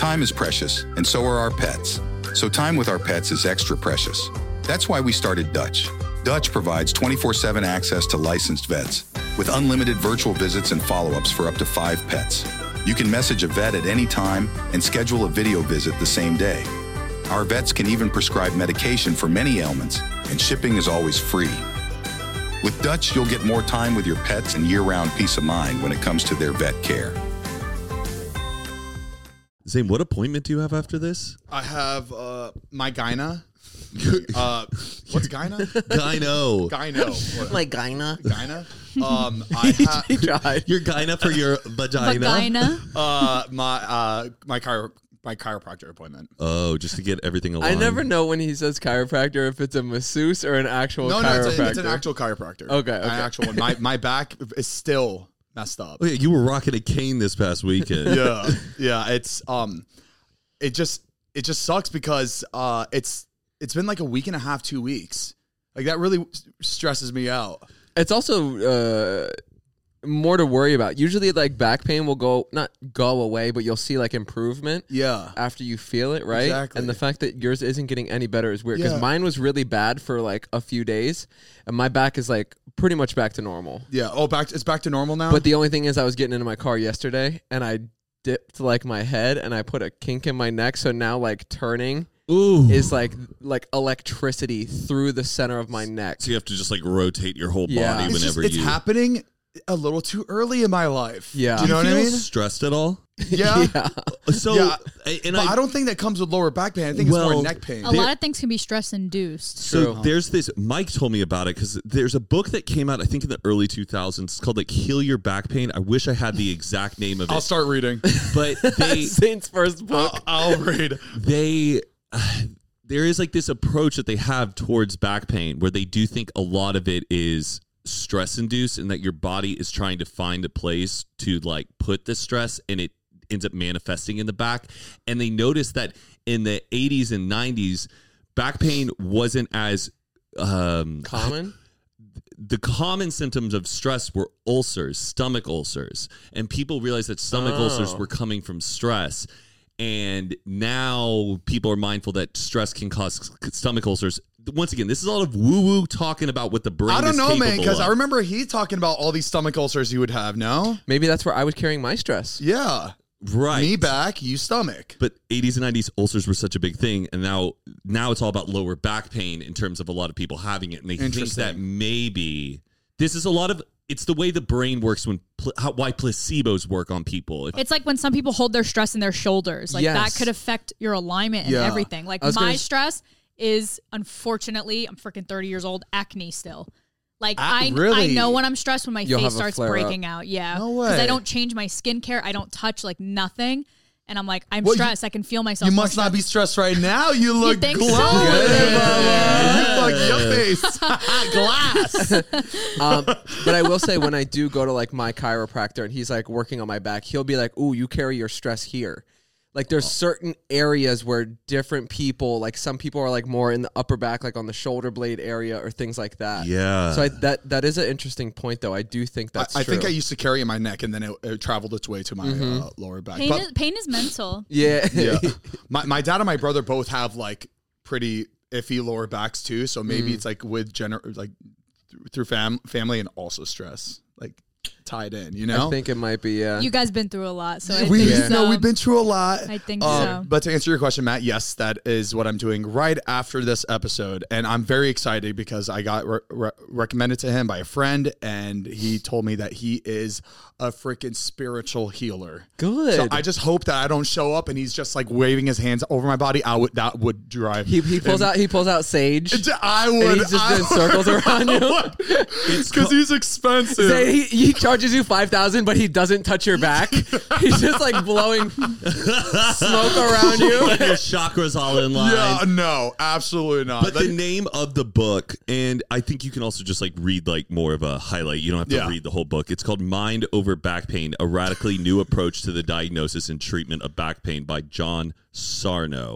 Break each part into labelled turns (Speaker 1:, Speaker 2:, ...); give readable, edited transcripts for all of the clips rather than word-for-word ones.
Speaker 1: Time is precious, and so are our pets. So time with our pets is extra precious. That's why we started Dutch. Dutch provides 24/7 access to licensed vets with unlimited virtual visits and follow-ups for up to 5 pets. You can message a vet at any time and schedule a video visit the same day. Our vets can even prescribe medication for many ailments, and shipping is always free. With Dutch, you'll get more time with your pets and year-round peace of mind when it comes to their vet care.
Speaker 2: Zane, what appointment do you have after this?
Speaker 3: I have my gyna. What's gyna?
Speaker 2: Gyno.
Speaker 4: My gyna.
Speaker 3: Gyna. I
Speaker 4: tried.
Speaker 2: Your gyna for your vagina?
Speaker 3: my chiropractor appointment.
Speaker 2: Oh, just to get everything aligned.
Speaker 4: I never know when he says chiropractor if it's a masseuse or an actual chiropractor.
Speaker 3: No, it's an actual chiropractor.
Speaker 4: Okay.
Speaker 3: An actual one. My back is still messed up.
Speaker 2: Oh, yeah, you were rocking a cane this past weekend.
Speaker 3: Yeah. It's it just sucks because it's been like a week and a half, 2 weeks. Like that really stresses me out.
Speaker 4: It's also more to worry about. Usually, like back pain will not go away, but you'll see like improvement.
Speaker 3: Yeah.
Speaker 4: After you feel it, right?
Speaker 3: Exactly.
Speaker 4: And the fact that yours isn't getting any better is weird because mine was really bad for like a few days, and my back is like pretty much back to normal.
Speaker 3: Yeah. Oh, it's back to normal now.
Speaker 4: But the only thing is, I was getting into my car yesterday, and I dipped like my head, and I put a kink in my neck, so now like turning. Is like electricity through the center of my neck.
Speaker 2: So you have to just like rotate your whole body whenever
Speaker 3: it's happening a little too early in my life.
Speaker 4: Yeah.
Speaker 3: Do you know what I mean?
Speaker 2: Stressed at all?
Speaker 3: Yeah.
Speaker 2: So,
Speaker 3: but I don't think that comes with lower back pain. I think it's more neck pain.
Speaker 5: A lot of things can be stress induced.
Speaker 2: So there's this, Mike told me about it because there's a book that came out, I think in the early 2000s. It's called like Heal Your Back Pain. I wish I had the exact name of it.
Speaker 3: I'll start reading.
Speaker 4: But Saint's first book.
Speaker 3: I'll read.
Speaker 2: There is like this approach that they have towards back pain where they do think a lot of it is stress induced and that your body is trying to find a place to like put the stress and it ends up manifesting in the back. And they noticed that in the 80s and 90s, back pain wasn't as
Speaker 4: common.
Speaker 2: The common symptoms of stress were ulcers, stomach ulcers, and people realized that stomach ulcers were coming from stress. And now people are mindful that stress can cause stomach ulcers. Once again, this is a lot of woo-woo talking about what the brain is
Speaker 3: I don't know, man, because
Speaker 2: of.
Speaker 3: I remember he talking about all these stomach ulcers he would have, no?
Speaker 4: Maybe that's where I was carrying my stress.
Speaker 3: Yeah.
Speaker 2: Right.
Speaker 3: Me back, you stomach.
Speaker 2: But 80s and 90s, ulcers were such a big thing. And now it's all about lower back pain in terms of a lot of people having it. And they think that maybe this is a lot of... It's the way the brain works why placebos work on people.
Speaker 5: It's like when some people hold their stress in their shoulders. Like that could affect your alignment and everything. Like my stress is, unfortunately, I'm freaking 30 years old, acne still. Like I know when I'm stressed when my face starts breaking out. Yeah.
Speaker 3: No way.
Speaker 5: Because I don't change my skincare. I don't touch like nothing. And I'm like, I'm stressed. I can feel myself.
Speaker 3: You must not be stressed right now. You look glowing. You look your face. Glass.
Speaker 4: But I will say when I do go to like my chiropractor and he's like working on my back, he'll be like, ooh, you carry your stress here. Like there's certain areas where different people, like some people are like more in the upper back, like on the shoulder blade area or things like that.
Speaker 2: Yeah.
Speaker 4: So that is an interesting point though. I do think that's true.
Speaker 3: I think I used to carry it in my neck and then it traveled its way to my lower back.
Speaker 5: Pain is mental.
Speaker 4: Yeah.
Speaker 3: My dad and my brother both have like pretty iffy lower backs too. So maybe it's like with through family and also stress. Like tied in, you know?
Speaker 4: I think it might be,
Speaker 5: You guys been through a lot, so
Speaker 3: we've been through a lot.
Speaker 5: I think so.
Speaker 3: But to answer your question, Matt, yes, that is what I'm doing right after this episode, and I'm very excited because I got recommended to him by a friend, and he told me that he is a freaking spiritual healer.
Speaker 4: Good.
Speaker 3: So I just hope that I don't show up and he's just like waving his hands over my body. That would drive.
Speaker 4: He pulls out sage.
Speaker 3: I would.
Speaker 4: And he's just doing circles around you.
Speaker 3: Because he's expensive.
Speaker 4: He charges you $5,000, but he doesn't touch your back. He's just like blowing smoke around you.
Speaker 2: Your chakras all in line.
Speaker 3: Yeah, no, absolutely not.
Speaker 2: But the name of the book, and I think you can also just like read like more of a highlight. You don't have to read the whole book. It's called Mind Over Back Pain, a radically new approach to the diagnosis and treatment of back pain by John Sarno.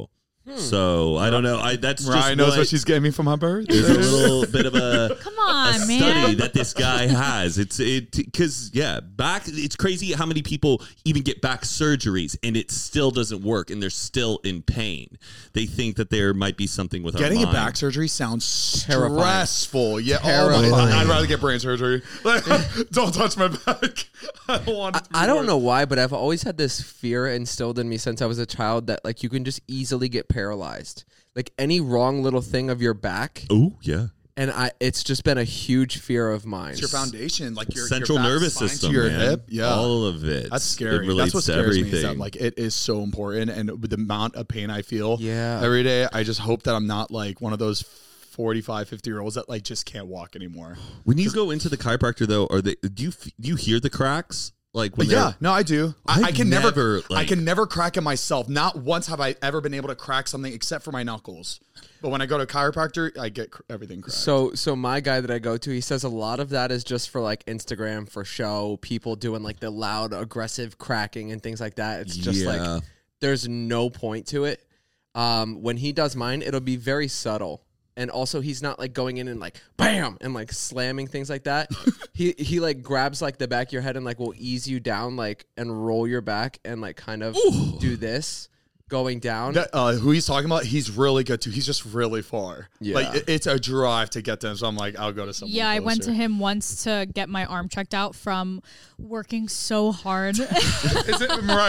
Speaker 2: So I don't know. That's just
Speaker 3: Ryan knows what she's getting me for my birthday.
Speaker 2: There's a little bit of a
Speaker 5: come on,
Speaker 2: a
Speaker 5: man.
Speaker 2: study that this guy has. Because back. It's crazy how many people even get back surgeries and it still doesn't work and they're still in pain. They think that there might be something with
Speaker 3: getting
Speaker 2: our mind.
Speaker 3: a back surgery sounds stressful.
Speaker 4: Terrifying.
Speaker 3: Yeah,
Speaker 4: Terrifying.
Speaker 3: oh my God. I'd rather get brain surgery. Don't touch my back. I don't want it to be
Speaker 4: I don't
Speaker 3: worse.
Speaker 4: know why, but I've always had this fear instilled in me since I was a child that like you can just easily get paralyzed. Like any wrong little thing of your back.
Speaker 2: Oh yeah.
Speaker 4: And it's just been a huge fear of mine.
Speaker 3: It's your foundation, like your
Speaker 2: Central
Speaker 3: back,
Speaker 2: nervous
Speaker 3: spine
Speaker 2: system,
Speaker 3: to your
Speaker 2: man.
Speaker 3: hip. Yeah,
Speaker 2: all of it.
Speaker 3: That's scary.
Speaker 2: It relates
Speaker 3: That's what
Speaker 2: to
Speaker 3: scares
Speaker 2: everything.
Speaker 3: me. Is that like it is so important, and with the amount of pain I feel
Speaker 4: Yeah.
Speaker 3: every day, I just hope that I'm not like one of those 45, 50-year-olds that like just can't walk anymore.
Speaker 2: When you go into the chiropractor, though, do you hear the cracks? Like when
Speaker 3: Yeah, no, I do. I can never
Speaker 2: like-
Speaker 3: I can never crack it myself. Not once have I ever been able to crack something except for my knuckles. But when I go to a chiropractor, I get everything cracked.
Speaker 4: So my guy that I go to, he says a lot of that is just for like Instagram for show, people doing like the loud, aggressive cracking and things like that. It's just like there's no point to it. When he does mine, it'll be very subtle. And also he's not like going in and like bam and like slamming things like that. he like grabs like the back of your head and like will ease you down like and roll your back and like kind of do this going down.
Speaker 3: Who he's talking about, he's really good too. He's just really far.
Speaker 4: Yeah.
Speaker 3: Like it's a drive to get them. So I'm like, I'll go to someone.
Speaker 5: Yeah, I went to
Speaker 3: closer.
Speaker 5: him once to get my arm checked out from working so hard.
Speaker 3: Is it Mariah,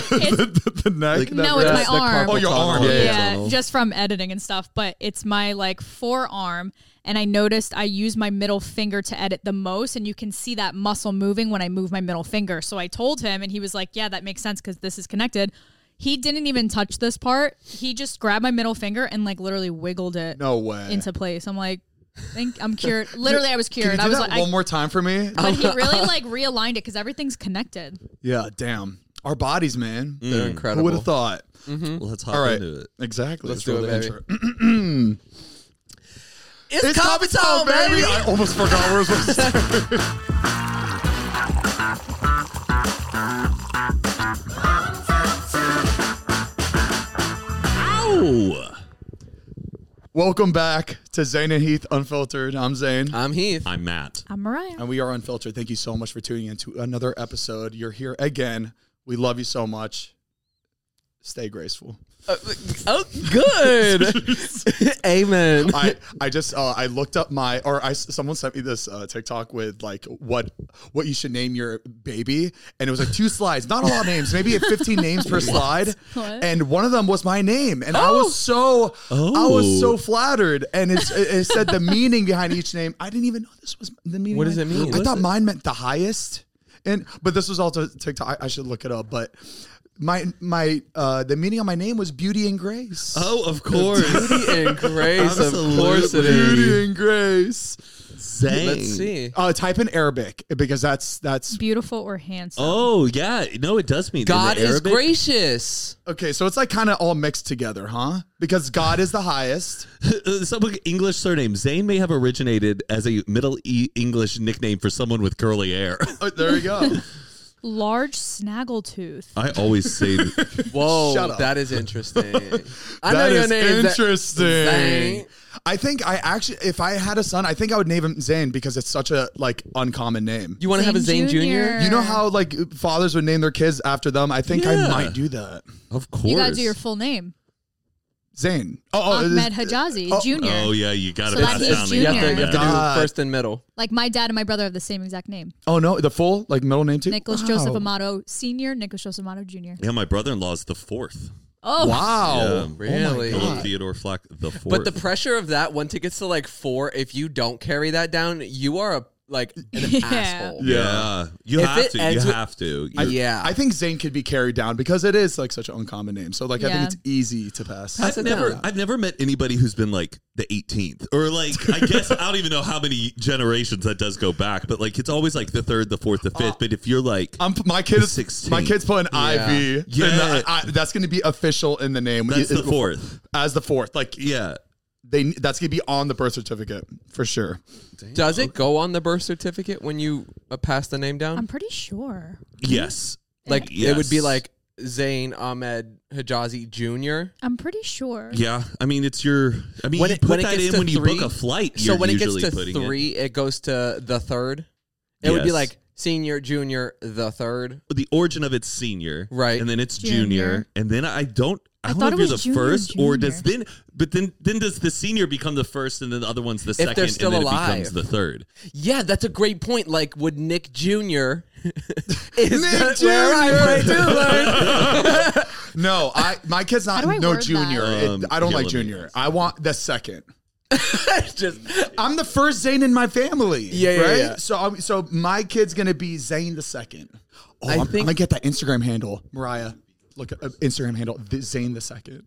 Speaker 3: the neck?
Speaker 5: Like, no, it's my
Speaker 4: the
Speaker 5: arm.
Speaker 4: carpal
Speaker 3: Oh, your
Speaker 4: tunnel.
Speaker 3: arm.
Speaker 5: Yeah, just from editing and stuff. But it's my like forearm, and I noticed I use my middle finger to edit the most, and you can see that muscle moving when I move my middle finger. So I told him, and he was like, "Yeah, that makes sense because this is connected." He didn't even touch this part. He just grabbed my middle finger and like literally wiggled it
Speaker 3: No way.
Speaker 5: into place. I'm like, I'm cured. Literally, I was cured.
Speaker 3: Can you
Speaker 5: I
Speaker 3: do
Speaker 5: was
Speaker 3: that
Speaker 5: like,
Speaker 3: one more time for me?
Speaker 5: but he really like realigned it because everything's connected.
Speaker 3: Yeah, damn. Our bodies, man.
Speaker 4: They're incredible.
Speaker 3: Who would have thought?
Speaker 2: Well, let's hop
Speaker 3: All right.
Speaker 2: into it.
Speaker 3: Exactly.
Speaker 4: Let's
Speaker 3: roll
Speaker 4: do
Speaker 3: the
Speaker 4: it,
Speaker 3: intro.
Speaker 4: It's coffee time, baby.
Speaker 3: I almost forgot where I was supposed to start.
Speaker 2: Ow!
Speaker 3: Welcome back to Zane and Heath Unfiltered. I'm Zane.
Speaker 4: I'm Heath.
Speaker 2: I'm Matt.
Speaker 5: I'm Mariah.
Speaker 3: And we are Unfiltered. Thank you so much for tuning in to another episode. You're here again. We love you so much. Stay graceful.
Speaker 4: Oh, good. Amen.
Speaker 3: I just I looked up someone sent me this TikTok with like what you should name your baby, and it was like 2 slides, not a lot of names, maybe 15 names per slide,
Speaker 5: What?
Speaker 3: and one of them was my name, and I was so flattered, and it said the meaning behind each name. I didn't even know this was the meaning.
Speaker 4: What does it mean?
Speaker 3: I thought mine meant the highest, but this was also TikTok. I should look it up, but. The meaning of my name was Beauty and Grace.
Speaker 2: Oh, of course.
Speaker 4: Beauty and grace, of
Speaker 2: Absolutely.
Speaker 4: course it is.
Speaker 3: Beauty and Grace.
Speaker 2: Zane.
Speaker 4: Let's see.
Speaker 3: Type in Arabic because that's
Speaker 5: Beautiful or handsome?
Speaker 2: Oh, yeah. No, it does mean
Speaker 4: God
Speaker 2: in the
Speaker 4: is
Speaker 2: Arabic-
Speaker 4: gracious.
Speaker 3: okay. So it's like kind of all mixed together, huh? Because God is the highest.
Speaker 2: Some English surname. Zane may have originated as a Middle English nickname for someone with curly hair.
Speaker 3: There you go.
Speaker 5: Large snaggletooth.
Speaker 2: I always say
Speaker 4: Whoa,
Speaker 3: Shut up.
Speaker 4: that is interesting. I know
Speaker 3: That
Speaker 4: your
Speaker 3: is
Speaker 4: name.
Speaker 3: interesting.
Speaker 4: Zane.
Speaker 3: I think if I had a son, I think I would name him Zane because it's such a like uncommon name.
Speaker 4: You want to have a Zane Jr.?
Speaker 3: You know how like fathers would name their kids after them? I think I
Speaker 2: Yeah.
Speaker 3: might do that.
Speaker 2: of course.
Speaker 5: You gotta do your full name.
Speaker 3: Zane.
Speaker 5: Ahmed Hijazi Jr.
Speaker 2: Oh, yeah. You got to
Speaker 5: So that
Speaker 2: pass
Speaker 5: is
Speaker 2: down the
Speaker 5: junior.
Speaker 4: You have to
Speaker 3: God.
Speaker 4: do first and middle.
Speaker 5: Like my dad and my brother have the same exact name.
Speaker 3: Oh no, the full like middle name too.
Speaker 5: Nicholas
Speaker 3: Wow.
Speaker 5: Joseph Amato Sr., Nicholas Joseph Amato Jr.
Speaker 2: Yeah, my brother-in-law is the 4th.
Speaker 5: Oh,
Speaker 3: Wow.
Speaker 2: Yeah.
Speaker 4: Really?
Speaker 3: Oh my
Speaker 2: Philip
Speaker 3: God.
Speaker 2: Theodore Flack the 4th.
Speaker 4: But the pressure of that, once it gets to like 4, if you don't carry that down, you are an
Speaker 5: Yeah.
Speaker 4: asshole.
Speaker 2: Yeah. You
Speaker 4: If
Speaker 2: have
Speaker 4: it
Speaker 2: to. You
Speaker 4: ends with-
Speaker 2: have to.
Speaker 4: Yeah.
Speaker 3: I think Zane could be carried down because it is like such an uncommon name. So like I
Speaker 5: Yeah.
Speaker 3: think it's easy to pass.
Speaker 4: Pass it down.
Speaker 2: I've never met anybody who's been like the 18th or like I guess I don't even know how many generations that does go back, but like it's always like the 3rd, the 4th, the 5th. But if you're like
Speaker 3: My kid's
Speaker 2: 16th.
Speaker 3: my kid's putting Ivy.
Speaker 2: Yeah.
Speaker 3: And that's going to be official in the name.
Speaker 2: that's the 4th.
Speaker 3: As the 4th. Like
Speaker 2: Yeah.
Speaker 3: that's going to be on the birth certificate for sure.
Speaker 4: Does it go on the birth certificate when you pass the name down?
Speaker 5: I'm pretty sure.
Speaker 2: Yes.
Speaker 4: Like
Speaker 2: Yes.
Speaker 4: it would be like Zayn Ahmed Hijazi Jr.?
Speaker 5: I'm pretty sure.
Speaker 2: Yeah, I mean it's your. I mean
Speaker 4: When
Speaker 2: you
Speaker 4: it-
Speaker 2: put
Speaker 4: when it
Speaker 2: that
Speaker 4: gets
Speaker 2: in
Speaker 4: to
Speaker 2: when you
Speaker 4: three-
Speaker 2: book a flight.
Speaker 4: So
Speaker 2: You're
Speaker 4: when it gets
Speaker 2: usually
Speaker 4: to
Speaker 2: putting
Speaker 4: 3, it goes to the third. It would be
Speaker 2: Yes.
Speaker 4: like senior, junior, the third.
Speaker 2: the origin of it's senior,
Speaker 4: Right.
Speaker 2: and then it's
Speaker 5: Junior.
Speaker 2: junior, and then I don't
Speaker 5: thought
Speaker 2: know
Speaker 5: it
Speaker 2: if you're
Speaker 5: was
Speaker 2: the
Speaker 5: junior,
Speaker 2: first or
Speaker 5: junior.
Speaker 2: does then does the senior become the first and then the other one's the second,
Speaker 4: they're still
Speaker 2: and then
Speaker 4: alive.
Speaker 2: it becomes the third.
Speaker 4: Yeah, that's a great point. Like, would Nick Jr. is
Speaker 3: Nick
Speaker 4: where I
Speaker 3: Jr.
Speaker 4: play too, like-
Speaker 3: No, my kid's
Speaker 5: How
Speaker 3: not
Speaker 5: do I
Speaker 3: no
Speaker 5: word
Speaker 3: junior.
Speaker 2: that?
Speaker 3: I don't like
Speaker 2: Killing me.
Speaker 3: junior. I want the second.
Speaker 4: Just
Speaker 3: I'm the first Zayn in my family.
Speaker 4: Yeah,
Speaker 3: right.
Speaker 4: yeah.
Speaker 3: So my kid's gonna be Zayn the second. Oh, I'm
Speaker 4: think-
Speaker 3: gonna get that Instagram handle, Mariah. Look at Instagram handle Zayn the second.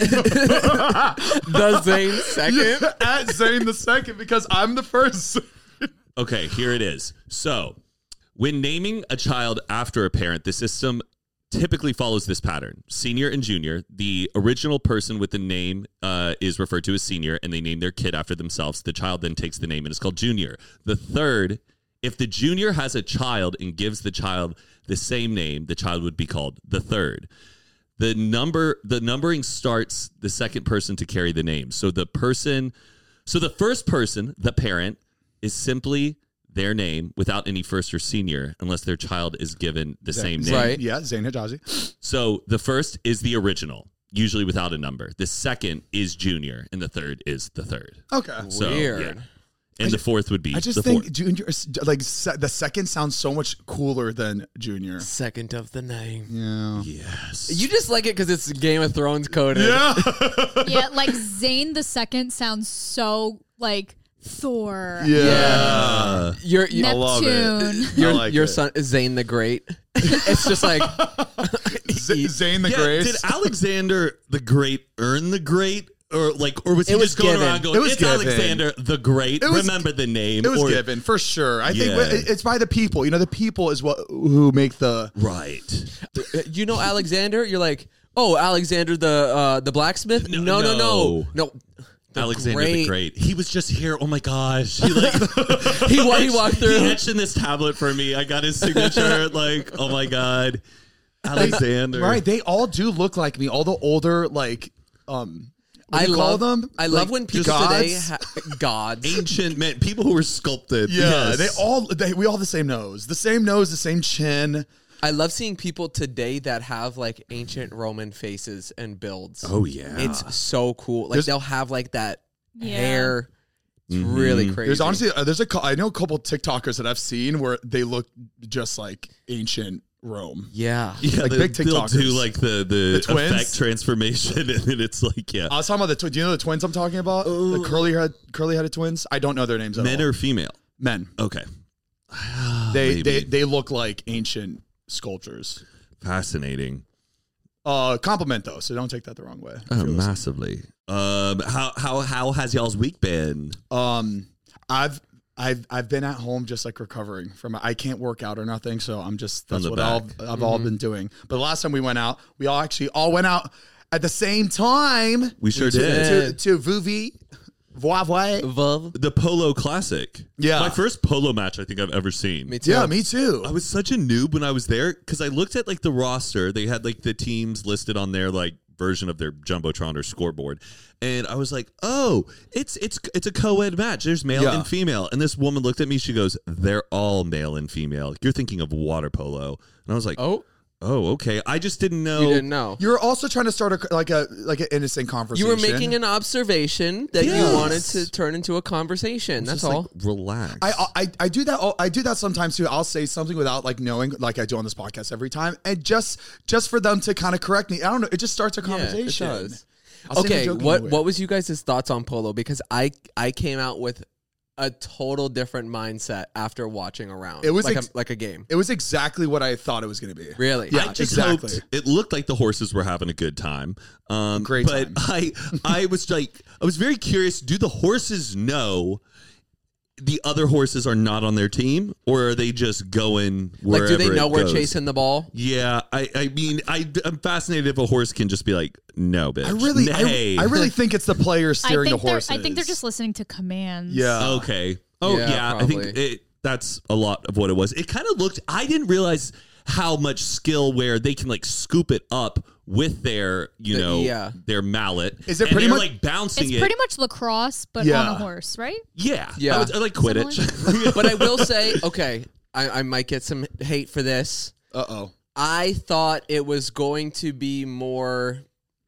Speaker 4: the Zayn second.
Speaker 3: At Zayn the second because I'm the first.
Speaker 2: Okay, here it is. So, when naming a child after a parent, the system typically follows this pattern. Senior and junior, the original person with the name is referred to as senior, and they name their kid after themselves. The child then takes the name and is called junior. The third, if the junior has a child and gives the child the same name, the child would be called the third. The numbering starts the second person to carry the name. So the first person, the parent, is simply their name without any first or senior unless their child is given the same name.
Speaker 4: Right.
Speaker 3: Yeah, Zayn Hijazi.
Speaker 2: So the first is the original, usually without a number. The second is junior, and the third is the third.
Speaker 3: Okay.
Speaker 2: So,
Speaker 4: Weird.
Speaker 2: yeah. And the fourth would be
Speaker 3: I just
Speaker 2: the
Speaker 3: think
Speaker 2: fourth.
Speaker 3: junior, like the second sounds so much cooler than junior.
Speaker 4: Second of the name.
Speaker 3: Yeah.
Speaker 2: Yes.
Speaker 4: You just like it because it's Game of Thrones coded.
Speaker 3: Yeah.
Speaker 5: Yeah, like Zayn the second sounds so like Thor.
Speaker 3: Yeah.
Speaker 4: Your
Speaker 3: I love it.
Speaker 5: Neptune.
Speaker 3: I like
Speaker 4: your
Speaker 3: it.
Speaker 4: son is Zayn the Great. It's just like
Speaker 3: Zayn the
Speaker 2: Yeah,
Speaker 3: Grace.
Speaker 2: did Alexander the Great earn the great? Or was he
Speaker 4: It was
Speaker 2: just going
Speaker 4: given.
Speaker 2: around going,
Speaker 3: It was
Speaker 2: it's
Speaker 3: given.
Speaker 2: Alexander the Great,
Speaker 3: It was-
Speaker 2: remember the name.
Speaker 3: It was
Speaker 2: or,
Speaker 3: given for sure. I think
Speaker 2: Yeah.
Speaker 3: it's by the people. You know, the people is who make the.
Speaker 2: Right.
Speaker 4: you know Alexander. You're like, oh, Alexander the blacksmith. No.
Speaker 2: Alexander
Speaker 4: Great.
Speaker 2: the Great. He was just here. Oh my gosh. He like
Speaker 4: He walked through.
Speaker 2: He etched in this tablet for me. I got his signature. Like, oh my God. Alexander.
Speaker 3: Right, they all do look like me. All the older, like, what do you call them?
Speaker 4: I love
Speaker 3: Like,
Speaker 4: when people
Speaker 3: gods?
Speaker 4: today gods.
Speaker 2: Ancient men, people who were sculpted.
Speaker 3: Yeah,
Speaker 2: Yes.
Speaker 3: we all have the same nose, the same chin.
Speaker 4: I love seeing people today that have like ancient Roman faces and builds.
Speaker 2: Oh yeah.
Speaker 4: It's so cool. Like they'll have like that
Speaker 5: Yeah.
Speaker 4: hair. It's really crazy.
Speaker 3: There's honestly, I know a couple TikTokers that I've seen where they look just like ancient Rome.
Speaker 4: yeah.
Speaker 2: yeah,
Speaker 3: like big
Speaker 2: they'll
Speaker 3: TikTokers.
Speaker 2: do like the
Speaker 3: twins?
Speaker 2: effect transformation, and then it's like, yeah,
Speaker 3: I was talking about do you know the twins I'm talking about? The curly headed twins. I don't know their names at
Speaker 2: men
Speaker 3: all.
Speaker 2: or female.
Speaker 3: Men.
Speaker 2: Okay,
Speaker 3: They look like ancient sculptures.
Speaker 2: fascinating.
Speaker 3: Compliment though, so don't take that the wrong way.
Speaker 2: Oh, massively. How has y'all's week been?
Speaker 3: I've been at home just like recovering from. I can't work out or nothing, so I'm just that's
Speaker 2: the
Speaker 3: what
Speaker 2: back.
Speaker 3: I've all been doing. But the last time we went out, we all went out at the same time.
Speaker 2: We sure did.
Speaker 3: to Vuvi, Voivoi.
Speaker 4: Vuv.
Speaker 2: The Polo Classic.
Speaker 3: Yeah.
Speaker 2: My first polo match I think I've ever seen.
Speaker 4: Me too.
Speaker 3: Yeah, me too.
Speaker 2: I was such a noob when I was there because I looked at like the roster. They had like the teams listed on their like version of their Jumbotron or scoreboard. And I was like, oh, it's a co-ed match. There's male
Speaker 3: Yeah.
Speaker 2: and female. And this woman looked at me. She goes, they're all male and female. You're thinking of water polo. And I was like,
Speaker 4: Oh,
Speaker 2: okay. I just didn't know.
Speaker 4: you didn't know.
Speaker 3: You're also trying to start an innocent conversation.
Speaker 4: You were making an observation that
Speaker 2: Yes.
Speaker 4: you wanted to turn into a conversation. That's
Speaker 2: Just,
Speaker 4: all.
Speaker 2: like, relax.
Speaker 3: I do that. I do that sometimes too. I'll say something without like knowing, like I do on this podcast every time, and just for them to kind of correct me. I don't know. It just starts a conversation.
Speaker 4: Yeah, it does.
Speaker 3: I'll say
Speaker 4: Okay,
Speaker 3: it in a joking way.
Speaker 4: what was you guys' thoughts on polo? Because I came out with a total different mindset after watching a round.
Speaker 3: It was
Speaker 4: like a game.
Speaker 3: It was exactly what I thought it was going to be.
Speaker 4: Really?
Speaker 3: Yeah,
Speaker 2: I just
Speaker 3: exactly.
Speaker 2: hoped it looked like the horses were having a good time.
Speaker 3: Great
Speaker 2: but
Speaker 3: time.
Speaker 2: I was very curious. Do the horses know the other horses are not on their team, or are they just going wherever?
Speaker 4: Like, do they know
Speaker 2: it
Speaker 4: we're
Speaker 2: goes?
Speaker 4: chasing the ball?
Speaker 2: Yeah, I mean, I'm fascinated if a horse can just be like, no, bitch.
Speaker 3: I really think it's the players steering the horses.
Speaker 5: I think they're just listening to commands.
Speaker 3: Yeah.
Speaker 2: Okay. Oh
Speaker 4: Yeah,
Speaker 2: yeah, I think
Speaker 4: probably.
Speaker 2: that's a lot of what it was. It kind of looked. I didn't realize how much skill where they can like scoop it up with their, their mallet.
Speaker 3: Is it pretty much
Speaker 2: like bouncing
Speaker 5: it's pretty much lacrosse, but on a horse, right?
Speaker 2: Yeah.
Speaker 4: Yeah.
Speaker 2: I like Quidditch.
Speaker 4: But I will say, okay, I might get some hate for this.
Speaker 3: Uh-oh.
Speaker 4: I thought it was going to be more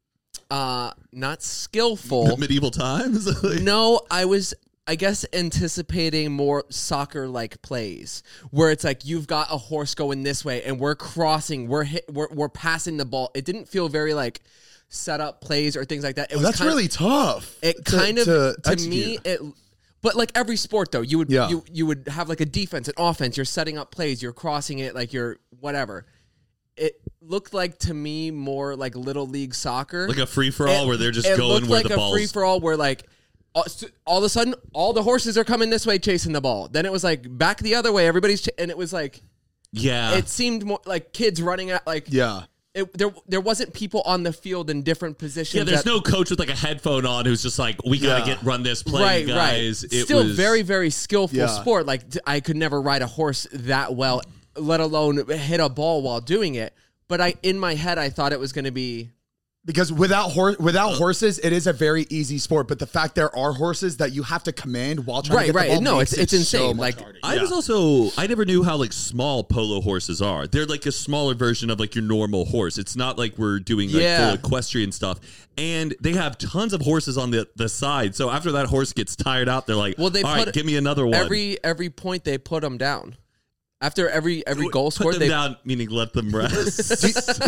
Speaker 4: not skillful.
Speaker 2: Medieval times?
Speaker 4: No, I guess anticipating more soccer-like plays where it's like you've got a horse going this way and we're crossing, we're passing the ball. It didn't feel very like set up plays or things like that.
Speaker 3: That's really tough.
Speaker 4: It to me it. But like every sport though, you would have like a defense and offense. You're setting up plays, you're crossing it, like you're whatever. It looked like to me more like Little League soccer,
Speaker 2: like a free for all where they're just going where the ball's. It looked like a free for all where like. All of a sudden, all the horses are coming this way chasing the ball. Then it was like back the other way. Everybody's and it was like, it seemed more like kids running at like, there wasn't people on the field in different positions. Yeah, there's no coach with like a headphone on who's just like, we gotta run this play, guys.
Speaker 4: Right. Still very, very skillful sport. Like I could never ride a horse that well, let alone hit a ball while doing it. But in my head, I thought it was going to be.
Speaker 3: Because without horses, it is a very easy sport. But the fact there are horses that you have to command while trying to get the ball
Speaker 4: no,
Speaker 3: makes
Speaker 4: it's insane.
Speaker 3: So
Speaker 4: like
Speaker 3: harder.
Speaker 2: I never knew how like small polo horses are. They're like a smaller version of like your normal horse. It's not like we're doing like full equestrian stuff. And they have tons of horses on the side. So after that horse gets tired out, they're like, all right, give me another one.
Speaker 4: Every point they put them down. After every goal scored,
Speaker 2: they down, meaning let them rest.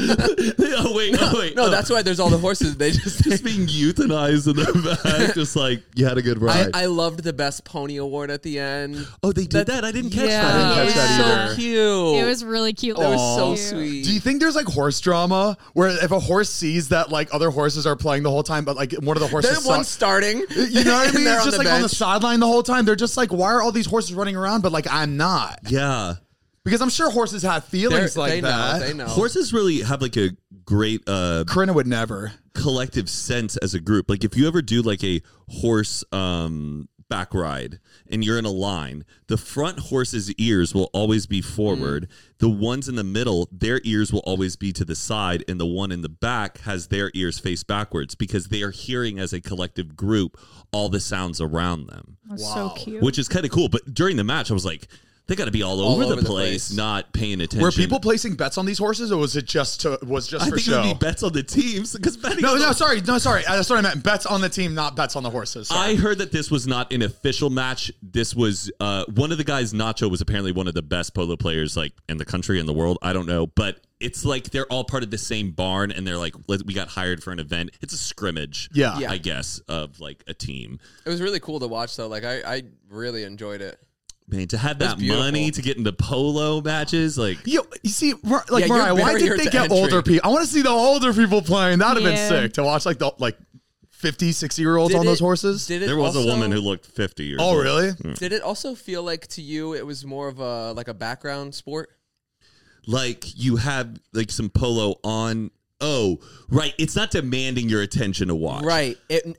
Speaker 2: wait.
Speaker 4: No, that's why there's all the horses. They
Speaker 2: just being euthanized in the back, just like you had a good ride.
Speaker 4: I loved the best pony award at the end.
Speaker 2: Oh, they did that. I didn't catch that.
Speaker 3: I didn't catch that either.
Speaker 4: So cute.
Speaker 5: It was really cute.
Speaker 4: That was so sweet.
Speaker 3: Do you think there's like horse drama where if a horse sees that like other horses are playing the whole time, but like one of the horses,
Speaker 4: one's starting,
Speaker 3: you know what I mean? It's just like
Speaker 4: bench.
Speaker 3: on the sideline the whole time. They're just like, why are all these horses running around? But like I'm not.
Speaker 2: Yeah.
Speaker 3: Because I'm sure horses have feelings like that.
Speaker 4: They know.
Speaker 2: Horses really have like a great
Speaker 3: Corinna would never.
Speaker 2: collective sense as a group. Like if you ever do like a horse back ride and you're in a line, the front horse's ears will always be forward. The ones in the middle, their ears will always be to the side, and the one in the back has their ears face backwards because they are hearing as a collective group all the sounds around them.
Speaker 5: That's so cute.
Speaker 2: Which is kind of cool. But during the match, I was like, they got to be all over the place, not paying attention.
Speaker 3: Were people placing bets on these horses, or was it just
Speaker 2: I
Speaker 3: for
Speaker 2: think
Speaker 3: show?
Speaker 2: it would be bets on the teams because
Speaker 3: Sorry. That's what I meant. Bets on the team, not bets on the horses. Sorry.
Speaker 2: I heard that this was not an official match. This was one of the guys. Nacho was apparently one of the best polo players like in the country, in the world. I don't know, but it's like they're all part of the same barn, and they're like, we got hired for an event. It's a scrimmage, I guess, of like a team.
Speaker 4: It was really cool to watch, though. Like I really enjoyed it.
Speaker 2: Man, to have that money to get into polo matches, like
Speaker 3: you see, like Mariah, why did they get older people? I want to see the older people playing. That'd have been sick to watch, like the 50, 60-year-olds on those horses.
Speaker 2: There was a woman who looked 50 years old.
Speaker 3: Oh, really?
Speaker 4: Did it also feel like to you it was more of a background sport?
Speaker 2: Like you have like some polo on. Oh, right. It's not demanding your attention to watch.
Speaker 4: Right.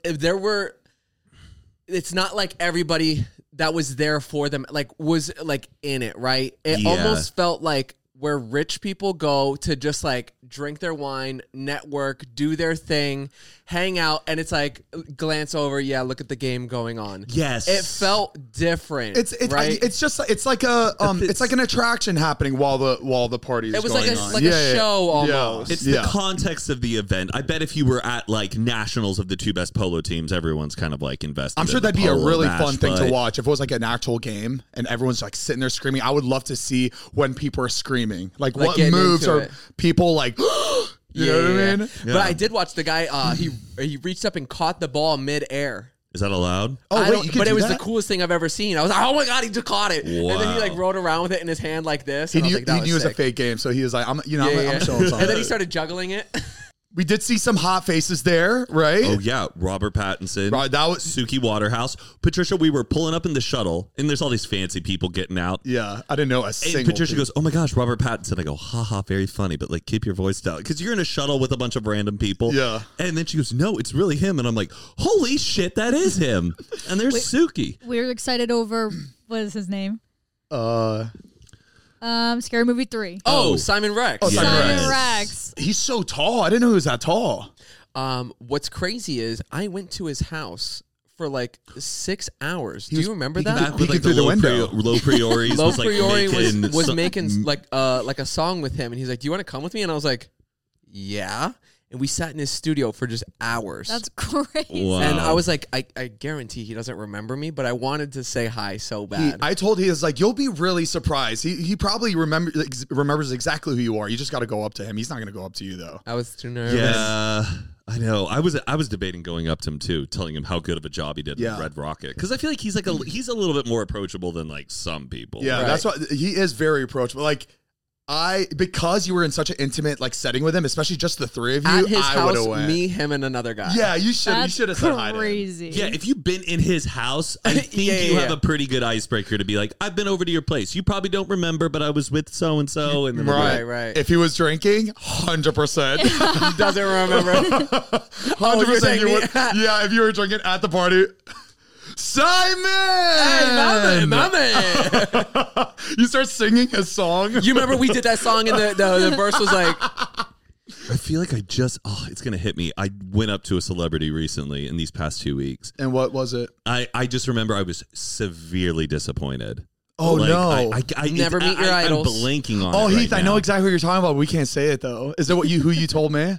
Speaker 4: It's not like everybody that was there for them was like in it, right? It almost felt like where rich people go to just like drink their wine, network, do their thing, hang out, and it's like glance over, look at the game going on.
Speaker 2: Yes,
Speaker 4: it felt different.
Speaker 3: It's
Speaker 4: right?
Speaker 3: It's like an attraction happening while the party is going on.
Speaker 4: It was like a show almost.
Speaker 2: It's the context of the event. I bet if you were at like nationals of the two best polo teams, everyone's kind of like invested.
Speaker 3: I'm sure that'd be a really fun thing to watch if it was like an actual game and everyone's like sitting there screaming. I would love to see when people are screaming, like what moves are people like. You know what I mean?
Speaker 4: Yeah. But I did watch the guy. He reached up and caught the ball mid-air.
Speaker 2: Is that allowed?
Speaker 4: But it was the coolest thing I've ever seen. I was like, oh my God, he just caught it. Wow. And then he like rode around with it in his hand like this.
Speaker 3: He knew it was a fake game, so he was like, I'm showing something.
Speaker 4: And then he started juggling it.
Speaker 3: We did see some hot faces there, right?
Speaker 2: Oh, yeah. Robert Pattinson.
Speaker 3: Right, that was
Speaker 2: Suki Waterhouse. Patricia, we were pulling up in the shuttle, and there's all these fancy people getting out.
Speaker 3: Yeah, I didn't know a single
Speaker 2: And Patricia goes, oh, my gosh, Robert Pattinson. I go, haha, very funny, but like keep your voice down. Because you're in a shuttle with a bunch of random people.
Speaker 3: Yeah.
Speaker 2: And then she goes, no, it's really him. And I'm like, holy shit, that is him. And there's Suki.
Speaker 5: We were excited over, what is his name? Scary Movie 3.
Speaker 4: Oh, Simon Rex.
Speaker 3: Oh,
Speaker 5: Simon Rex.
Speaker 3: He's so tall. I didn't know he was that tall.
Speaker 4: What's crazy is I went to his house for like 6 hours. Do you remember that?
Speaker 2: Back with like the low Priori's.
Speaker 4: Low Priori was making like a song with him, and he's like, "Do you want to come with me?" And I was like, "Yeah." And we sat in his studio for just hours.
Speaker 5: That's crazy.
Speaker 2: Wow.
Speaker 4: And I was like, I guarantee he doesn't remember me, but I wanted to say hi so bad.
Speaker 3: I told he is like, you'll be really surprised. He probably remembers exactly who you are. You just got to go up to him. He's not going to go up to you though.
Speaker 4: I was too nervous.
Speaker 2: Yeah, I know. I was debating going up to him too, telling him how good of a job he did in Red Rocket, because I feel like he's a little bit more approachable than like some people.
Speaker 3: Yeah,
Speaker 4: right.
Speaker 3: That's what he is. Very approachable. Like. Because you were in such an intimate like setting with him, especially just the three of you.
Speaker 4: At his house,
Speaker 3: went.
Speaker 4: me, him, and another guy.
Speaker 3: Yeah, you should have said hi to him.
Speaker 5: Crazy.
Speaker 2: Yeah, if you've been in his house, I think you have a pretty good icebreaker to be like, I've been over to your place. You probably don't remember, but I was with so and so, and then
Speaker 4: Right.
Speaker 3: If he was drinking, 100%.
Speaker 4: He doesn't remember.
Speaker 3: 100%. Yeah, if you were drinking at the party. Simon!
Speaker 4: Hey, mama.
Speaker 3: You start singing his song.
Speaker 4: You remember we did that song and the verse was like,
Speaker 2: I feel like it's going to hit me. I went up to a celebrity recently in these past 2 weeks.
Speaker 3: And what was it?
Speaker 2: I just remember I was severely disappointed.
Speaker 3: Oh, no.
Speaker 4: I never meet your idols.
Speaker 2: I'm blanking on it.
Speaker 3: Oh, Heath,
Speaker 2: right
Speaker 3: I know
Speaker 2: now.
Speaker 3: exactly what you're talking about. We can't say it, though. Is that who you told me?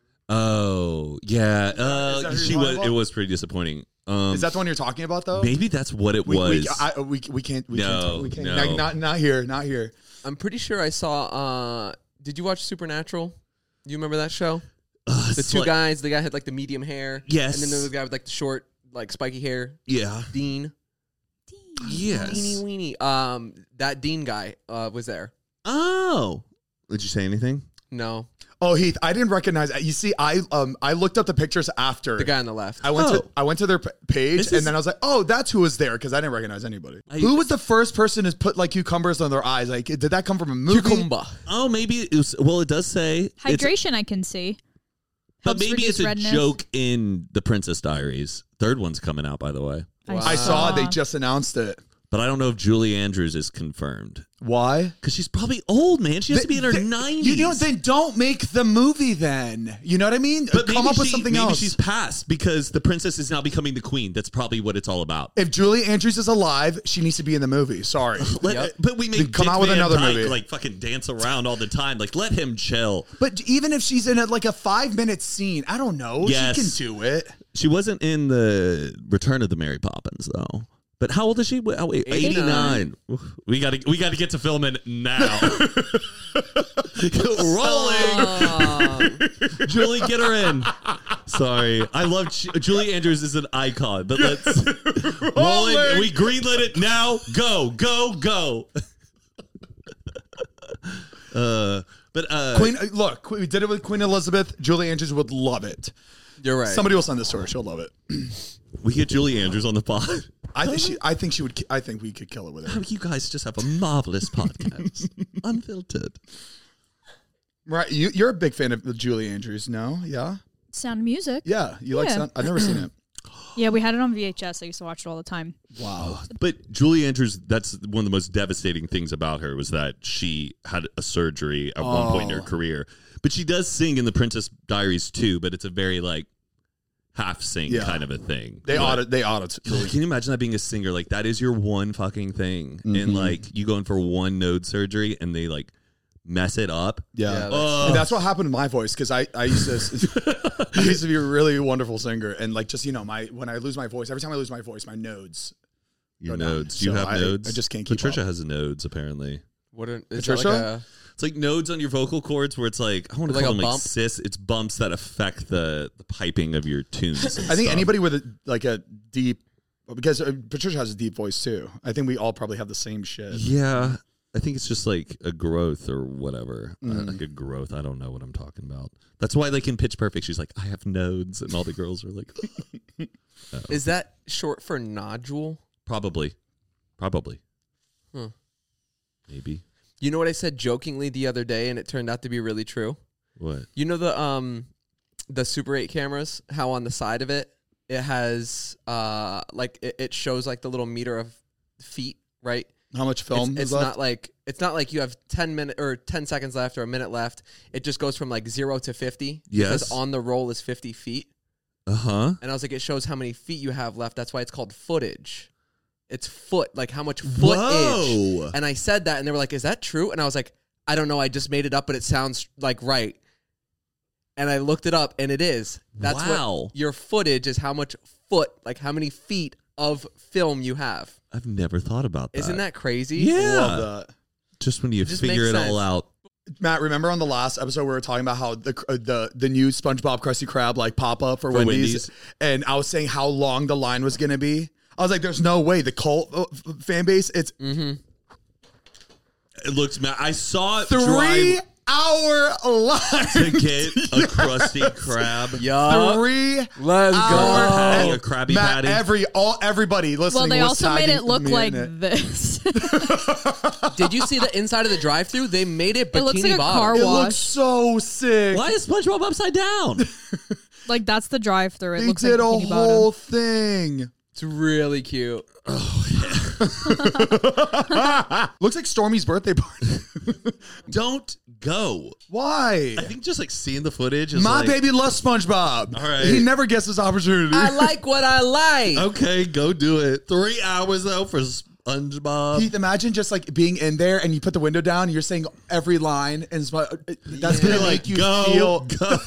Speaker 2: Oh, yeah.
Speaker 3: It
Speaker 2: was pretty disappointing.
Speaker 3: Is that the one you're talking about, though?
Speaker 2: Maybe that's what it was.
Speaker 3: We can't.
Speaker 2: No.
Speaker 3: Not here. Not here.
Speaker 4: I'm pretty sure I saw, did you watch Supernatural? You remember that show? The two guys, the guy had like the medium hair.
Speaker 2: Yes.
Speaker 4: And then there was the guy with like the short, like spiky hair.
Speaker 2: Yeah.
Speaker 4: Dean.
Speaker 2: Yes.
Speaker 4: Weenie. That Dean guy was there.
Speaker 2: Oh. Did you say anything?
Speaker 4: No.
Speaker 3: Oh, Heath, I didn't recognize. You see, I looked up the pictures after
Speaker 4: The guy on the left.
Speaker 3: I went to their page, and then I was like, oh, that's who was there, because I didn't recognize anybody. Who was the first person to put like cucumbers on their eyes? Like, did that come from a movie?
Speaker 4: Cucumba.
Speaker 2: Oh, maybe it was. Well, it does say
Speaker 5: Hydration. I can see.
Speaker 2: But
Speaker 5: Helps
Speaker 2: maybe it's
Speaker 5: reduce redness.
Speaker 2: a joke in The Princess Diaries. Third one's coming out, by the way.
Speaker 4: Wow.
Speaker 3: I saw they just announced it.
Speaker 2: But I don't know if Julie Andrews is confirmed.
Speaker 3: Why?
Speaker 2: Because she's probably old, man. She has to be in her 90s.
Speaker 3: You know, then don't make the movie then. You know what I mean?
Speaker 2: But
Speaker 3: come up with something else.
Speaker 2: Maybe she's passed because the princess is now becoming the queen. That's probably what it's all about.
Speaker 3: If Julie Andrews is alive, she needs to be in the movie. Sorry.
Speaker 2: But we make
Speaker 3: come
Speaker 2: Dick
Speaker 3: out with
Speaker 2: Van
Speaker 3: another
Speaker 2: Dyke,
Speaker 3: movie.
Speaker 2: like fucking dance around all the time. Like, let him chill.
Speaker 3: But even if she's in like a 5-minute scene, I don't know.
Speaker 2: Yes.
Speaker 3: She can do it.
Speaker 2: She wasn't in the Return of the Mary Poppins, though. But how old is she? Oh, wait, 89. We gotta get to filming now. Rolling. Julie, get her in. Sorry, I love Julie Andrews is an icon. But let's rolling. We greenlit it now. Go.
Speaker 3: Queen, look, we did it with Queen Elizabeth. Julie Andrews would love it.
Speaker 4: You're right.
Speaker 3: Somebody will send this to her. She'll love it.
Speaker 2: we get Julie Andrews on the pod.
Speaker 3: I think she would. I think we could kill it with her.
Speaker 2: You guys just have a marvelous podcast, unfiltered.
Speaker 3: Right, you're a big fan of Julie Andrews, no? Yeah,
Speaker 5: Sound of Music.
Speaker 3: yeah. You like? Sound? I've never seen it.
Speaker 5: Yeah, we had it on VHS. I used to watch it all the time.
Speaker 3: Wow.
Speaker 2: But Julie Andrews, that's one of the most devastating things about her was that she had a surgery at one point in her career. But she does sing in the Princess Diaries too, but it's a very like half sing kind of a thing.
Speaker 3: They ought to.
Speaker 2: Can you imagine that being a singer? Like that is your one fucking thing. And like you go in for one node surgery and they like mess it up.
Speaker 3: Yeah, that's what happened to my voice because I used to be a really wonderful singer and like just when I lose my voice, every time I lose my voice, my nodes.
Speaker 2: Your nodes. Do you have nodes?
Speaker 3: I just can't keep
Speaker 2: Patricia
Speaker 3: up.
Speaker 2: has nodes apparently.
Speaker 4: What is
Speaker 3: Patricia?
Speaker 4: that like
Speaker 2: It's like nodes on your vocal cords where it's like I want to
Speaker 4: Like
Speaker 2: call
Speaker 4: a
Speaker 2: them like
Speaker 4: bump?
Speaker 2: cis. It's bumps that affect the piping of your tunes.
Speaker 3: I think anybody with a deep, because Patricia has a deep voice too. I think we all probably have the same shit.
Speaker 2: Yeah, I think it's just like a growth or whatever. Like a growth. I don't know what I'm talking about. That's why like in Pitch Perfect, she's like, I have nodes, and all the girls are like,
Speaker 4: Is that short for nodule?
Speaker 2: probably.
Speaker 4: Huh.
Speaker 2: Maybe.
Speaker 4: You know what I said jokingly the other day, and it turned out to be really true?
Speaker 2: What?
Speaker 4: You know the Super 8 cameras, how on the side of it, it has, like, it shows, like, the little meter of feet, right?
Speaker 3: How much film
Speaker 4: it's
Speaker 3: is left?
Speaker 4: not like you have 10 seconds left or a minute left. It just goes from like 0 to 50.
Speaker 2: Yes.
Speaker 4: Because on the roll is 50 feet.
Speaker 2: Uh-huh.
Speaker 4: And I was like, it shows how many feet you have left. That's why it's called footage. It's foot, like how much footage.
Speaker 2: Whoa.
Speaker 4: And I said that, and they were like, is that true? And I was like, I don't know. I just made it up, but it sounds like right. And I looked it up, and it is. That's what your footage is, how much foot, like how many feet of film you have.
Speaker 2: I've never thought about that.
Speaker 4: Isn't that crazy?
Speaker 2: Yeah.
Speaker 3: Love that.
Speaker 2: Just when you figure it all out.
Speaker 3: Matt, remember on the last episode we were talking about how the new SpongeBob Krusty Krab like pop up for Wendy's, and I was saying how long the line was gonna be. I was like, "There's no way the cult fan base." It's
Speaker 2: It looks. I saw it
Speaker 3: 3 hour line
Speaker 2: to get a Krusty Krab.
Speaker 4: Yeah.
Speaker 3: 3
Speaker 4: Let's
Speaker 3: hour
Speaker 2: patty, a Krabby
Speaker 3: Matt,
Speaker 2: Patty.
Speaker 3: Everybody listening.
Speaker 5: Well, they
Speaker 3: was
Speaker 5: also made
Speaker 3: tagging
Speaker 5: it look
Speaker 3: me
Speaker 5: like
Speaker 3: in it.
Speaker 5: this.
Speaker 4: Did you see the inside of the drive-thru? They made it bikini
Speaker 5: It looks like a
Speaker 4: bottom.
Speaker 5: car
Speaker 3: It
Speaker 5: wash.
Speaker 3: looks so sick.
Speaker 2: Why is SpongeBob upside down?
Speaker 5: Like that's the drive-through. It
Speaker 3: They
Speaker 5: looks
Speaker 3: did
Speaker 5: like
Speaker 3: a
Speaker 5: bikini
Speaker 3: whole
Speaker 5: bottom.
Speaker 3: thing.
Speaker 4: It's really cute.
Speaker 3: Looks like Stormy's birthday party.
Speaker 2: Don't go.
Speaker 3: Why?
Speaker 2: I think just like seeing the footage is
Speaker 3: My
Speaker 2: like,
Speaker 3: baby loves SpongeBob.
Speaker 2: All right.
Speaker 3: He never gets this opportunity.
Speaker 4: I like what I like.
Speaker 2: Okay, go do it. 3 hours though for SpongeBob.
Speaker 3: Keith, imagine just like being in there and you put the window down and you're saying every line and that's gonna make you feel
Speaker 2: go.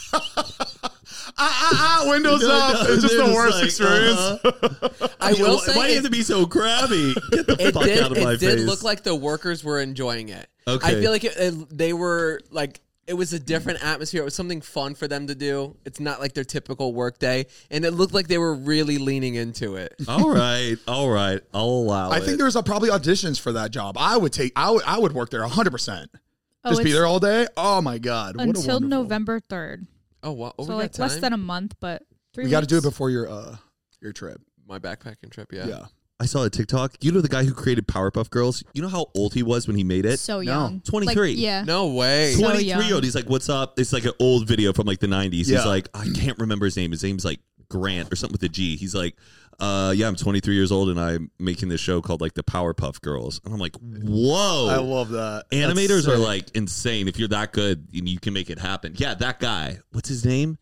Speaker 3: windows up. It's just the worst experience.
Speaker 4: I will say
Speaker 2: why do you have to be so crabby? Get the fuck out of my
Speaker 4: it
Speaker 2: face.
Speaker 4: did look like the workers were enjoying it.
Speaker 2: Okay.
Speaker 4: I feel like they were like, it was a different atmosphere. It was something fun for them to do. It's not like their typical work day. And it looked like they were really leaning into it.
Speaker 2: All right. I'll allow it.
Speaker 3: I think there's probably auditions for that job. I would work there 100%. Just be
Speaker 5: it's
Speaker 3: there all day. Oh my God. What a
Speaker 5: until
Speaker 3: wonderful-
Speaker 5: November 3rd.
Speaker 4: Oh, wow. Oh,
Speaker 5: So
Speaker 4: we
Speaker 5: like
Speaker 4: got
Speaker 5: less
Speaker 4: time?
Speaker 5: than a month, but 3
Speaker 3: We
Speaker 5: weeks.
Speaker 3: got to do it before your trip.
Speaker 4: My backpacking trip, yeah.
Speaker 3: Yeah.
Speaker 2: I saw a TikTok. You know the guy who created Powerpuff Girls? You know how old he was when he made it?
Speaker 5: So
Speaker 3: No.
Speaker 5: young.
Speaker 2: 23.
Speaker 5: Like, yeah.
Speaker 4: No way.
Speaker 5: So
Speaker 2: 23
Speaker 5: young.
Speaker 2: old. He's like, what's up? It's like an old video from like the 90s.
Speaker 3: Yeah.
Speaker 2: He's like, I can't remember his name. His name's like Grant or something with a G. He's like, yeah, I'm 23 years old and I'm making this show called like the Powerpuff Girls. And I'm like, whoa.
Speaker 3: I love that.
Speaker 2: Animators
Speaker 3: That's
Speaker 2: are
Speaker 3: sick.
Speaker 2: like insane. If you're that good and you can make it happen. Yeah, that guy. What's his name?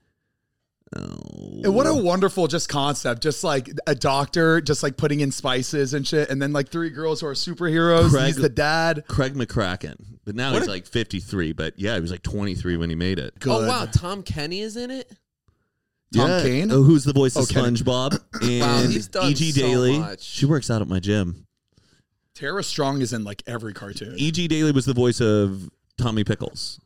Speaker 2: Oh.
Speaker 3: And what a wonderful just concept. Just like a doctor, just like putting in spices and shit. And then like 3 girls who are superheroes.
Speaker 2: Craig-
Speaker 3: He's the dad.
Speaker 2: Craig McCracken. But now he's like 53. But yeah, he was like 23 when he made it.
Speaker 3: Good.
Speaker 4: Oh, wow. Tom Kenny is in it?
Speaker 3: Tom
Speaker 2: Yeah.
Speaker 3: Kane?
Speaker 2: Oh, who's the voice of
Speaker 3: Kenny.
Speaker 2: SpongeBob? And
Speaker 4: Wow, he's done
Speaker 2: E.G.
Speaker 4: so
Speaker 2: Daily.
Speaker 4: much.
Speaker 2: She works out at my gym.
Speaker 3: Tara Strong is in like every cartoon.
Speaker 2: E.G. Daily was the voice of Tommy Pickles.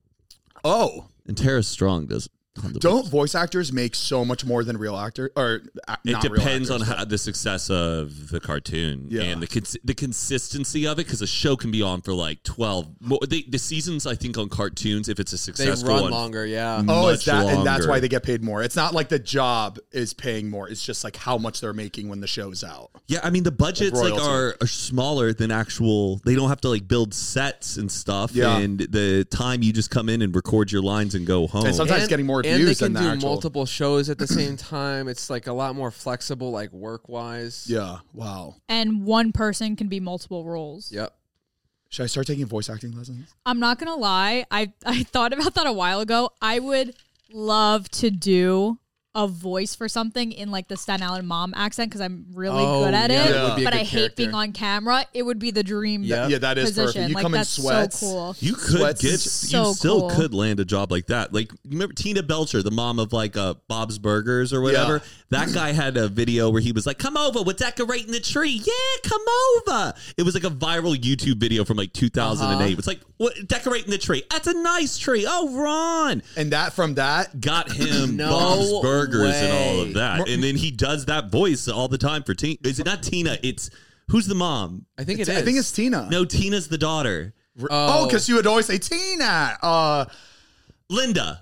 Speaker 3: Oh.
Speaker 2: And Tara Strong does tons of
Speaker 3: Don't
Speaker 2: voices.
Speaker 3: voice actors make so much more than real actors? Or
Speaker 2: It
Speaker 3: not real
Speaker 2: depends on
Speaker 3: actors,
Speaker 2: how the success of the cartoon
Speaker 3: Yeah.
Speaker 2: and the consistency of it, because a show can be on for like 12. The seasons, I think, on cartoons, if it's a
Speaker 4: They
Speaker 2: successful
Speaker 4: run
Speaker 2: one,
Speaker 4: longer, yeah.
Speaker 3: Oh, it's
Speaker 2: much
Speaker 3: that, and that's
Speaker 2: longer.
Speaker 3: why they get paid more. It's not like the job is paying more. It's just like how much they're making when the show's out.
Speaker 2: Yeah, I mean the budgets like
Speaker 3: royalty.
Speaker 2: are smaller than actual. They don't have to like build sets and stuff.
Speaker 3: Yeah.
Speaker 2: And the time you just come in and record your lines and go home.
Speaker 3: And sometimes getting more
Speaker 4: and
Speaker 3: views
Speaker 4: they can
Speaker 3: than the
Speaker 4: do
Speaker 3: actual.
Speaker 4: multiple shows at the same time. It's like a lot more flexible, like work-wise.
Speaker 3: Yeah. Wow.
Speaker 5: And one person can be multiple roles.
Speaker 4: Yep.
Speaker 3: Should I start taking voice acting lessons?
Speaker 5: I'm not gonna lie. I thought about that a while ago. I would love to do a voice for something in like the Staten Island mom accent because I'm really good at
Speaker 4: yeah,
Speaker 5: it.
Speaker 3: that would
Speaker 4: be a
Speaker 5: But
Speaker 4: good
Speaker 5: I hate
Speaker 4: character.
Speaker 5: being on camera. It would be the dream.
Speaker 4: Yeah.
Speaker 3: Yeah, that is
Speaker 5: position.
Speaker 3: perfect. You
Speaker 5: like,
Speaker 3: come in
Speaker 5: that's
Speaker 3: sweats.
Speaker 5: So cool.
Speaker 2: You could
Speaker 3: Sweats
Speaker 2: get,
Speaker 3: is
Speaker 5: so
Speaker 2: you still
Speaker 5: cool.
Speaker 2: could land a job like that. Like, you remember Tina Belcher, the mom of like Bob's Burgers or whatever?
Speaker 3: Yeah.
Speaker 2: That guy had a video where he was like, come over, we're decorating the tree. Yeah, come over. It was like a viral YouTube video from like 2008. It's like, what, decorating the tree. That's a nice tree. Oh, Ron.
Speaker 3: And that from that,
Speaker 2: Got him
Speaker 4: No
Speaker 2: Bob's Burgers and all
Speaker 4: way.
Speaker 2: of that. And then he does that voice all the time for Tina. Is it not Tina? It's, who's the mom?
Speaker 4: I think it is.
Speaker 3: I think it's Tina.
Speaker 2: No, Tina's the daughter.
Speaker 3: Oh, because you would always say Tina.
Speaker 2: Linda.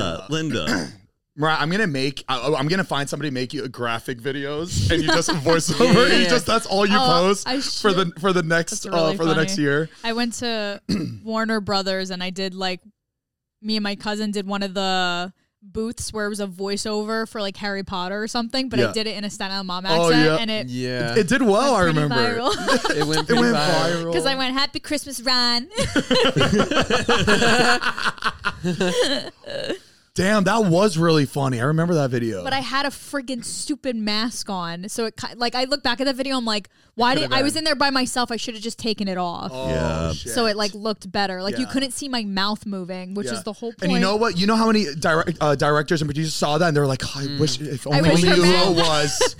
Speaker 3: Mariah, I'm gonna find somebody to make you graphic videos, and you just voice over. And you just that's all you post
Speaker 5: I
Speaker 3: for the next
Speaker 5: That's really
Speaker 3: for the next
Speaker 5: funny.
Speaker 3: year.
Speaker 5: I went to Warner Brothers and I did like me and my cousin did one of the booths where it was a voiceover for like Harry Potter or something, but I did it in a Staten Island mom accent, and
Speaker 3: it did well. I remember
Speaker 4: it went viral
Speaker 5: because I went Happy Christmas, Ron.
Speaker 3: Damn, that was really funny. I remember that video.
Speaker 5: But I had a freaking stupid mask on, so it like I look back at that video, I'm like, why did I was in there by myself? I should have just taken it off.
Speaker 3: Oh,
Speaker 5: so it like looked better. Like you couldn't see my mouth moving, which is the whole point.
Speaker 3: And you know what? You know how many directors and producers saw that and they were like, oh, I wish if only you was.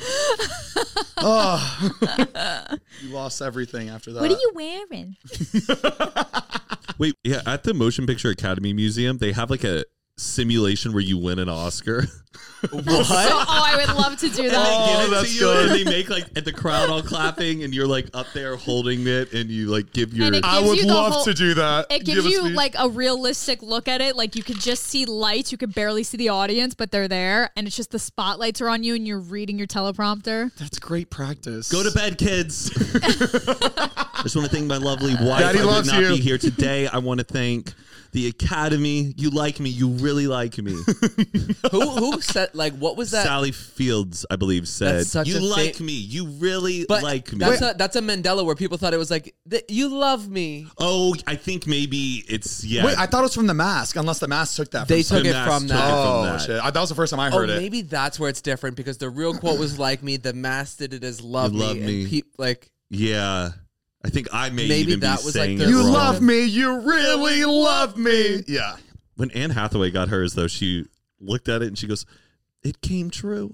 Speaker 3: You lost everything after that.
Speaker 5: What are you wearing?
Speaker 2: Wait, yeah, at the Motion Picture Academy Museum, they have like a simulation where you win an Oscar.
Speaker 5: What? I would love to do that.
Speaker 2: Oh, that's good. And they make like at the crowd all clapping, and you're like up there holding it, and you like give your.
Speaker 3: I would love to do that.
Speaker 5: It gives you like a realistic look at it. Like you could just see lights, you could barely see the audience, but they're there, and it's just the spotlights are on you, and you're reading your teleprompter.
Speaker 3: That's great practice.
Speaker 2: Go to bed, kids. I just want to thank my lovely wife.
Speaker 3: Daddy
Speaker 2: loves
Speaker 3: you.
Speaker 2: I would not be here today. I want to thank the Academy. You like me. You really like me.
Speaker 4: Who said, like, what was that?
Speaker 2: Sally Fields, I believe, said, you like me. You really like me.
Speaker 4: That's a Mandela where people thought it was like, you love me.
Speaker 2: Oh, I think maybe it's,
Speaker 3: Wait, I thought it was from The Mask, unless The Mask took that from
Speaker 4: They took it from that.
Speaker 3: Oh, shit. That was the first time I heard it.
Speaker 4: Maybe that's where it's different, because the real quote was like me. The Mask did it as love me.
Speaker 2: Yeah. I think I may even be saying
Speaker 3: like
Speaker 2: it
Speaker 3: you
Speaker 2: wrong.
Speaker 3: love me. You really love me. Yeah.
Speaker 2: When Anne Hathaway got hers, though, she looked at it and she goes, it came true.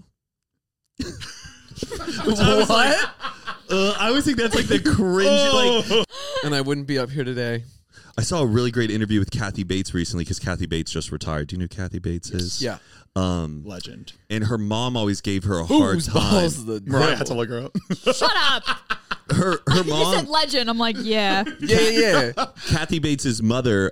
Speaker 4: What?
Speaker 2: I always think that's like the cringe.
Speaker 4: And I wouldn't be up here today.
Speaker 2: I saw a really great interview with Kathy Bates recently, because Kathy Bates just retired. Do you know who Kathy Bates is?
Speaker 4: Yeah.
Speaker 3: Legend.
Speaker 2: And her mom always gave her a hard time.
Speaker 3: Mariah had to look her up.
Speaker 5: Shut up.
Speaker 2: Her mom.
Speaker 5: You said legend. I'm like, yeah.
Speaker 4: Yeah.
Speaker 2: Kathy Bates' mother,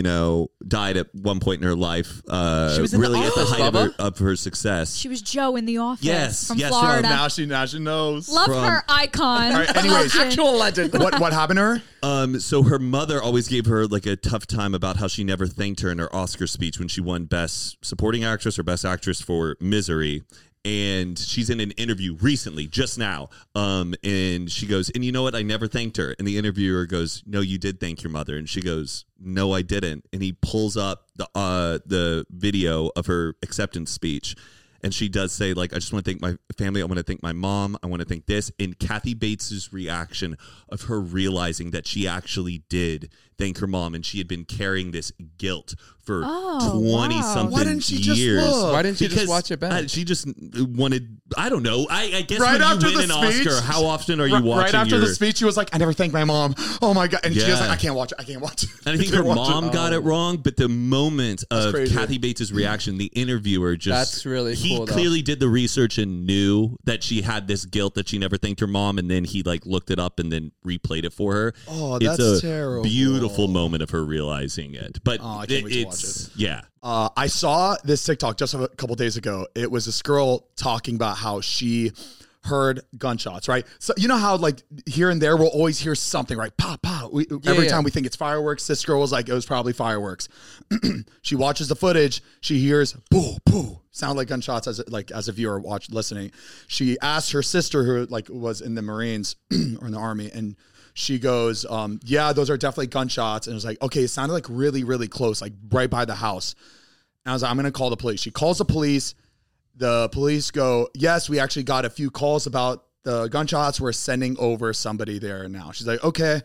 Speaker 2: died at one point in her life.
Speaker 4: She was in
Speaker 2: really
Speaker 4: the
Speaker 2: at the
Speaker 4: Office,
Speaker 2: height of her success.
Speaker 5: She was Joe in The Office.
Speaker 2: Yes,
Speaker 5: from
Speaker 2: yes.
Speaker 5: Florida.
Speaker 3: Now she knows.
Speaker 5: Love her icon.
Speaker 3: All right, anyways,
Speaker 4: actual legend.
Speaker 3: What happened to her?
Speaker 2: So her mother always gave her like a tough time about how she never thanked her in her Oscar speech when she won Best Supporting Actress or Best Actress for Misery. And she's in an interview recently, just now. And she goes, and you know what? I never thanked her. And the interviewer goes, no, you did thank your mother. And she goes, no, I didn't. And he pulls up the video of her acceptance speech. And she does say, like, I just want to thank my family. I want to thank my mom. I want to thank this. And Kathy Bates' reaction of her realizing that she actually did thank her mom, and she had been carrying this guilt for 20-something
Speaker 3: Why didn't she
Speaker 2: years.
Speaker 3: Just look?
Speaker 4: Why didn't she just watch it back?
Speaker 2: She just wanted, I don't know. I guess
Speaker 3: right
Speaker 2: when you
Speaker 3: after
Speaker 2: win an
Speaker 3: speech,
Speaker 2: Oscar, how often are you watching
Speaker 3: Right after the speech, she was like, I never thanked my mom. Oh, my God. And she was like, I can't watch it.
Speaker 2: And I think her mom got it wrong, but the moment of Kathy Bates' reaction, the interviewer just...
Speaker 4: That's really cool,
Speaker 2: He clearly did the research and knew that she had this guilt that she never thanked her mom, and then he like looked it up and then replayed it for her.
Speaker 3: Oh, that's
Speaker 2: it's a
Speaker 3: terrible.
Speaker 2: Beautiful moment of her realizing it. But
Speaker 3: I can't wait to watch it.
Speaker 2: Yeah.
Speaker 3: I saw this TikTok just a couple days ago. It was this girl talking about how she heard gunshots, right? So you know how like here and there we'll always hear something, right? Pop, pop. Every time we think it's fireworks, this girl was like, it was probably fireworks. She watches the footage. She hears boo, boo, sound like gunshots as a viewer listening. She asked her sister, who like was in the Marines or in the Army, and she goes, yeah, those are definitely gunshots. And it was like, okay, it sounded like really, really close, like right by the house. And I was like, I'm going to call the police. She calls the police. The police go, yes, we actually got a few calls about the gunshots. We're sending over somebody there now. She's like, okay.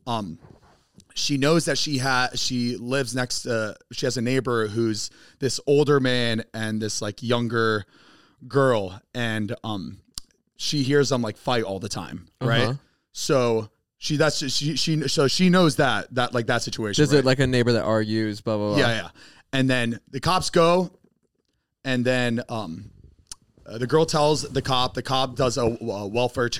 Speaker 3: She knows that she lives next to, she has a neighbor who's this older man and this like younger girl. And she hears them like fight all the time. Right. So she knows that like that situation.
Speaker 4: Is it like a neighbor that argues, blah, blah, blah.
Speaker 3: Yeah. And then the cops go, and then the girl tells the cop does a wellness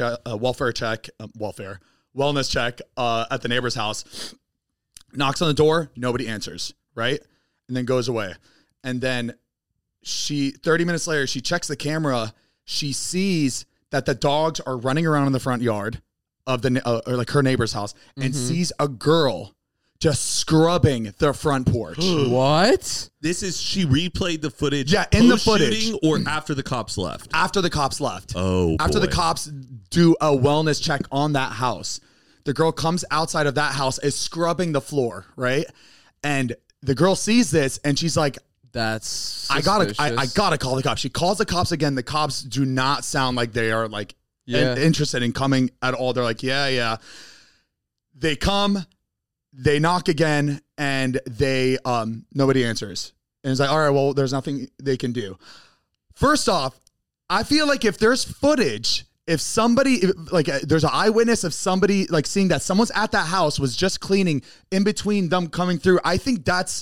Speaker 3: check at the neighbor's house, knocks on the door, nobody answers, right? And then goes away. And then 30 minutes later, she checks the camera. She sees that the dogs are running around in the front yard of or like her neighbor's house, and sees a girl just scrubbing the front porch.
Speaker 4: What?
Speaker 2: She replayed the footage.
Speaker 3: Yeah, in the footage,
Speaker 2: or after the cops left.
Speaker 3: After the cops left.
Speaker 2: Oh,
Speaker 3: after
Speaker 2: boy.
Speaker 3: the cops do a wellness check on that house, the girl comes outside of that house, is scrubbing the floor, right? And the girl sees this, and she's like,
Speaker 4: "That's
Speaker 3: suspicious. I gotta call the cops." She calls the cops again. The cops do not sound like they are like interested in coming at all. They're like, yeah. They come. They knock again, and they nobody answers. And it's like, all right, well, there's nothing they can do. First off, I feel like if there's footage, if somebody there's an eyewitness of somebody like seeing that someone's at that house, was just cleaning in between them coming through, I think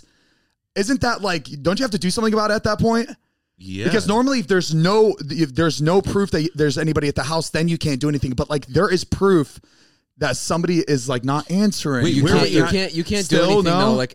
Speaker 3: isn't that like, don't you have to do something about it at that point?
Speaker 2: Yeah.
Speaker 3: Because normally if there's no proof that there's anybody at the house, then you can't do anything. But like there is proof that somebody is like not answering.
Speaker 4: Wait, you can't do anything though. Like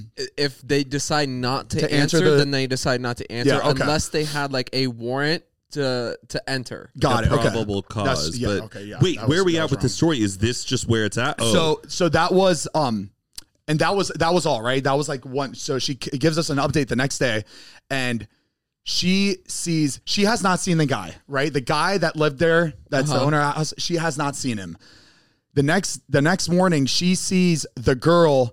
Speaker 4: if they decide not to answer, then they decide not to answer unless they had like a warrant to enter.
Speaker 3: Got it.
Speaker 2: Probable cause. Wait, where are we at with the story? Is this just where it's at?
Speaker 3: Oh. So that was and that was all right. That was like one. So she gives us an update the next day, and she has not seen the guy, right? The guy that lived there, that's the owner of the house, she has not seen him. The next morning, she sees the girl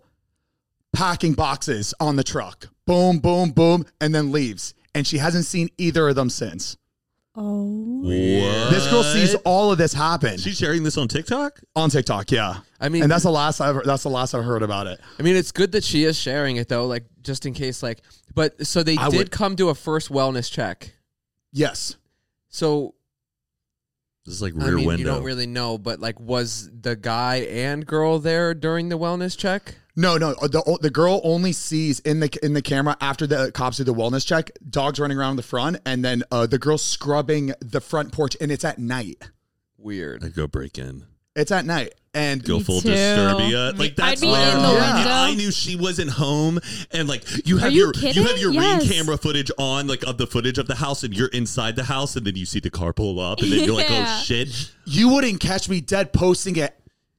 Speaker 3: packing boxes on the truck. Boom, boom, boom, and then leaves. And she hasn't seen either of them since.
Speaker 5: Oh.
Speaker 2: What?
Speaker 3: This girl sees all of this happen.
Speaker 2: She's sharing this on TikTok?
Speaker 3: On TikTok, yeah. I mean, and that's the last I've heard about it.
Speaker 4: I mean, it's good that she is sharing it though, like just in case, like. But so they did come to a first wellness check.
Speaker 3: Yes.
Speaker 4: So.
Speaker 2: This is like Rear Window.
Speaker 4: You don't really know, but like, was the guy and girl there during the wellness check?
Speaker 3: No. The girl only sees in the camera after the cops do the wellness check, dogs running around the front, and then the girl scrubbing the front porch, and it's at night.
Speaker 4: Weird.
Speaker 2: I'd go break in.
Speaker 3: It's at night. And
Speaker 2: go full Disturbia. Like that's
Speaker 5: I'd be in the window.
Speaker 2: I knew she wasn't home, and like you have your Ring camera footage on, like of the footage of the house, and you're inside the house, and then you see the car pull up, and then you're like, oh shit.
Speaker 3: You wouldn't catch me dead posting it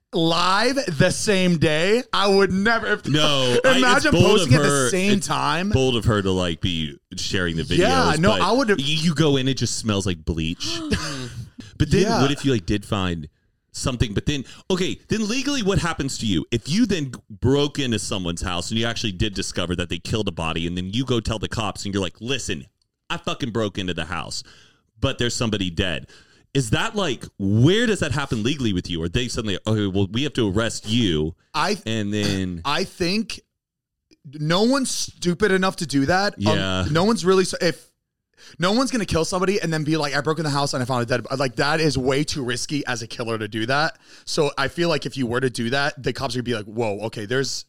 Speaker 3: live the same day. I would never.
Speaker 2: No,
Speaker 3: imagine posting it at the same time.
Speaker 2: Bold of her to like be sharing the videos.
Speaker 3: Yeah, no, I would have.
Speaker 2: You go in, it just smells like bleach. But then, what if you like did find something, but then legally what happens to you if you then broke into someone's house and you actually did discover that they killed a body, and then you go tell the cops and you're like, listen, I fucking broke into the house, but there's somebody dead. Is that like, where does that happen legally with you? Or they suddenly, okay, well, we have to arrest you. I
Speaker 3: think no one's stupid enough to do that.
Speaker 2: Yeah.
Speaker 3: No one's really, no one's going to kill somebody and then be like, I broke in the house and I found a dead. Like, that is way too risky as a killer to do that. So I feel like if you were to do that, the cops would be like, whoa, okay,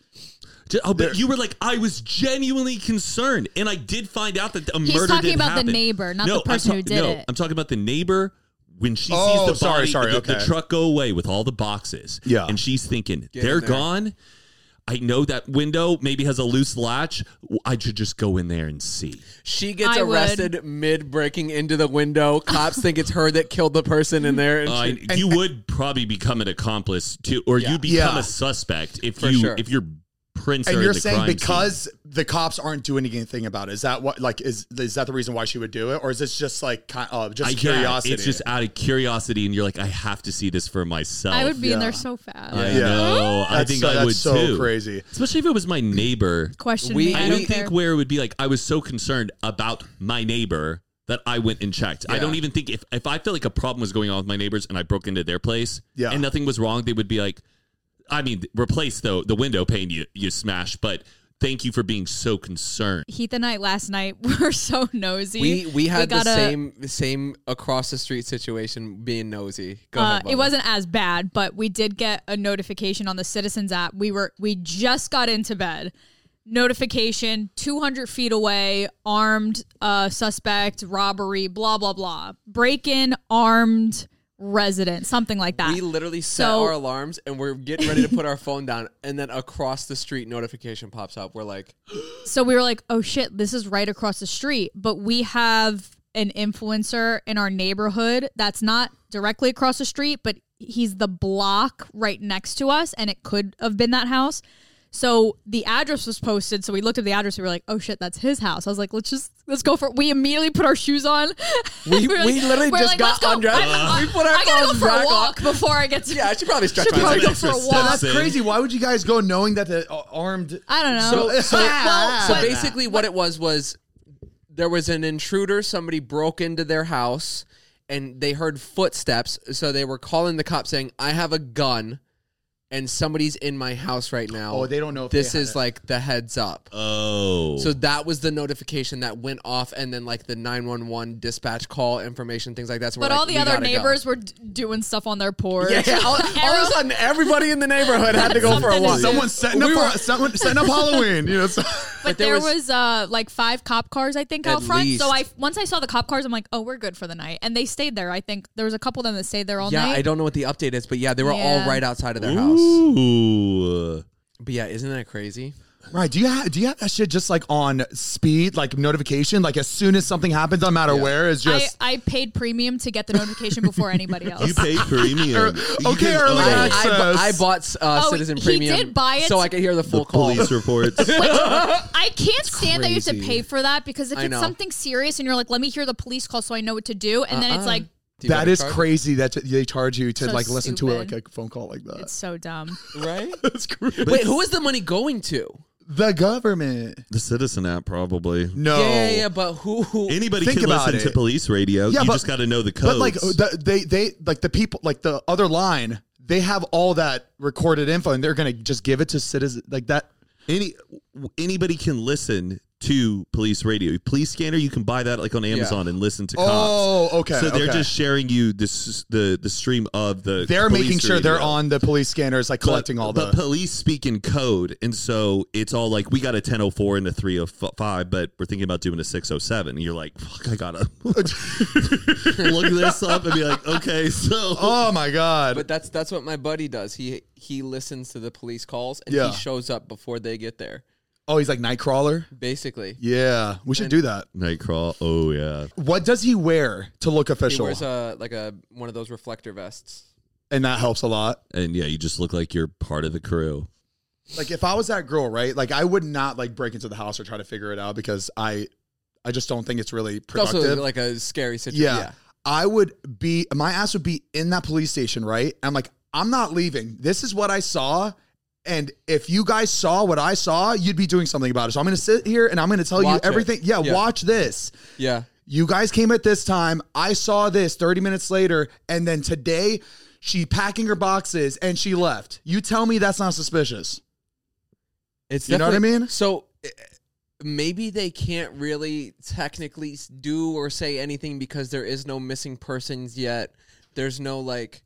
Speaker 2: but you were like, I was genuinely concerned. And I did find out that a murder didn't happen. He's
Speaker 5: talking about the neighbor, not the person who did it.
Speaker 2: I'm talking about the neighbor. When she sees the body, the truck go away with all the boxes. Yeah. And she's thinking, they're gone. I know that window maybe has a loose latch. I should just go in there and see.
Speaker 4: She gets arrested mid breaking into the window. Cops think it's her that killed the person in there. And
Speaker 2: you would probably become an accomplice too, or you become a suspect if you're prints.
Speaker 3: And you're saying because the cops aren't doing anything about it. Is that what? Like, is that the reason why she would do it, or is this just like just curiosity?
Speaker 2: It's just out of curiosity, and you're like, I have to see this for myself.
Speaker 5: I would be in there so fast.
Speaker 2: I know. I think I would
Speaker 3: so
Speaker 2: too.
Speaker 3: Crazy,
Speaker 2: especially if it was my neighbor.
Speaker 5: Question me.
Speaker 2: I don't think where it would be like I was so concerned about my neighbor that I went and checked. I don't even think if I felt like a problem was going on with my neighbors and I broke into their place and nothing was wrong, they would be like, I mean, replace the window pane you smashed, but thank you for being so concerned.
Speaker 5: Heath and I last night were so nosy.
Speaker 4: We had the same across the street situation, being nosy. Go ahead, Bubba.
Speaker 5: It wasn't as bad, but we did get a notification on the Citizens app. We just got into bed. Notification, 200 feet away, armed suspect, robbery, blah, blah, blah. Break-in, armed resident, something like that.
Speaker 4: We literally set our alarms and we're getting ready to put our phone down, and then across the street notification pops up. We're like,
Speaker 5: so we were like, oh shit, this is right across the street. But we have an influencer in our neighborhood that's not directly across the street, but he's the block right next to us, and it could have been that house. So the address was posted. So we looked at the address. We were like, oh shit, that's his house. I was like, let's go for it. We immediately put our shoes on.
Speaker 4: We literally just got undressed. We put our clothes
Speaker 5: go for
Speaker 4: back
Speaker 5: a walk before I get to.
Speaker 4: Yeah, I should probably stretch
Speaker 5: myself.
Speaker 4: myself.
Speaker 5: Go for a walk.
Speaker 3: That's crazy. Why would you guys go knowing that the armed?
Speaker 5: I don't know.
Speaker 4: So basically, what it was there was an intruder. Somebody broke into their house, and they heard footsteps. So they were calling the cops, saying, "I have a gun, and somebody's in my house right now."
Speaker 3: Oh, they don't know if
Speaker 4: this is like the heads up.
Speaker 2: Oh.
Speaker 4: So that was the notification that went off, and then like the 911 dispatch call information, things like that. So
Speaker 5: but all the other neighbors were doing stuff on their porch.
Speaker 4: Yeah. All of a sudden, everybody in the neighborhood had to go for a walk.
Speaker 3: Someone's setting up Halloween. You know.
Speaker 5: But there was like 5 cop cars, I think, out front. Least. So once I saw the cop cars, I'm like, oh, we're good for the night. And they stayed there. I think there was a couple of them that stayed there all night.
Speaker 4: Yeah, I don't know what the update is, but yeah, they were all right outside of their house.
Speaker 2: Ooh.
Speaker 4: But yeah, isn't that crazy?
Speaker 3: Right. Do you have that shit just like on speed, like notification? Like as soon as something happens, no matter where, it's just.
Speaker 5: I paid premium to get the notification before anybody else.
Speaker 2: You paid premium.
Speaker 3: Early access.
Speaker 4: I bought Citizen Premium.
Speaker 5: He did buy it,
Speaker 4: so I could hear the full call.
Speaker 2: Police reports.
Speaker 5: I can't stand that you have to pay for that because if it's something serious and you're like, let me hear the police call so I know what to do, and then it's like.
Speaker 3: That is crazy that they charge you to like listen to like a phone call like that.
Speaker 5: It's so dumb.
Speaker 4: Right?
Speaker 3: That's crazy.
Speaker 4: Wait, who is the money going to?
Speaker 3: The government.
Speaker 2: The Citizen app, probably.
Speaker 3: No.
Speaker 4: Yeah, but who?
Speaker 2: Anybody can listen to police radio. Yeah, you just got to know the codes.
Speaker 3: But like they like the people, like the other line, they have all that recorded info, and they're gonna just give it to citizens like that.
Speaker 2: Anybody can listen to police radio. Police scanner, you can buy that like on Amazon and listen to cops.
Speaker 3: Oh, okay.
Speaker 2: So they're just sharing you the stream of the.
Speaker 3: They're making sure they're on the police scanners, like collecting all the.
Speaker 2: But police speak in code, and so it's all like we got a 1004 and a 305, but we're thinking about doing a 607. And you're like, fuck, I gotta look this up and be like, okay, so.
Speaker 3: Oh my god!
Speaker 4: But that's what my buddy does. He listens to the police calls and he shows up before they get there.
Speaker 3: Oh, he's like Nightcrawler?
Speaker 4: Basically.
Speaker 3: Yeah, we should do that.
Speaker 2: Nightcrawler, oh yeah.
Speaker 3: What does he wear to look official?
Speaker 4: He wears one of those reflector vests.
Speaker 3: And that helps a lot.
Speaker 2: And yeah, you just look like you're part of the crew.
Speaker 3: Like if I was that girl, right? Like I would not like break into the house or try to figure it out because I just don't think it's really productive.
Speaker 4: It's also like a scary situation.
Speaker 3: Yeah. My ass would be in that police station, right? I'm like, I'm not leaving. This is what I saw. And if you guys saw what I saw, you'd be doing something about it. So I'm going to sit here and I'm going to tell you everything. Yeah, watch this.
Speaker 4: Yeah.
Speaker 3: You guys came at this time. I saw this 30 minutes later. And then today, she packing her boxes and she left. You tell me that's not suspicious.
Speaker 4: You know what I mean?
Speaker 3: So
Speaker 4: maybe they can't really technically do or say anything because there is no missing persons yet. There's no like...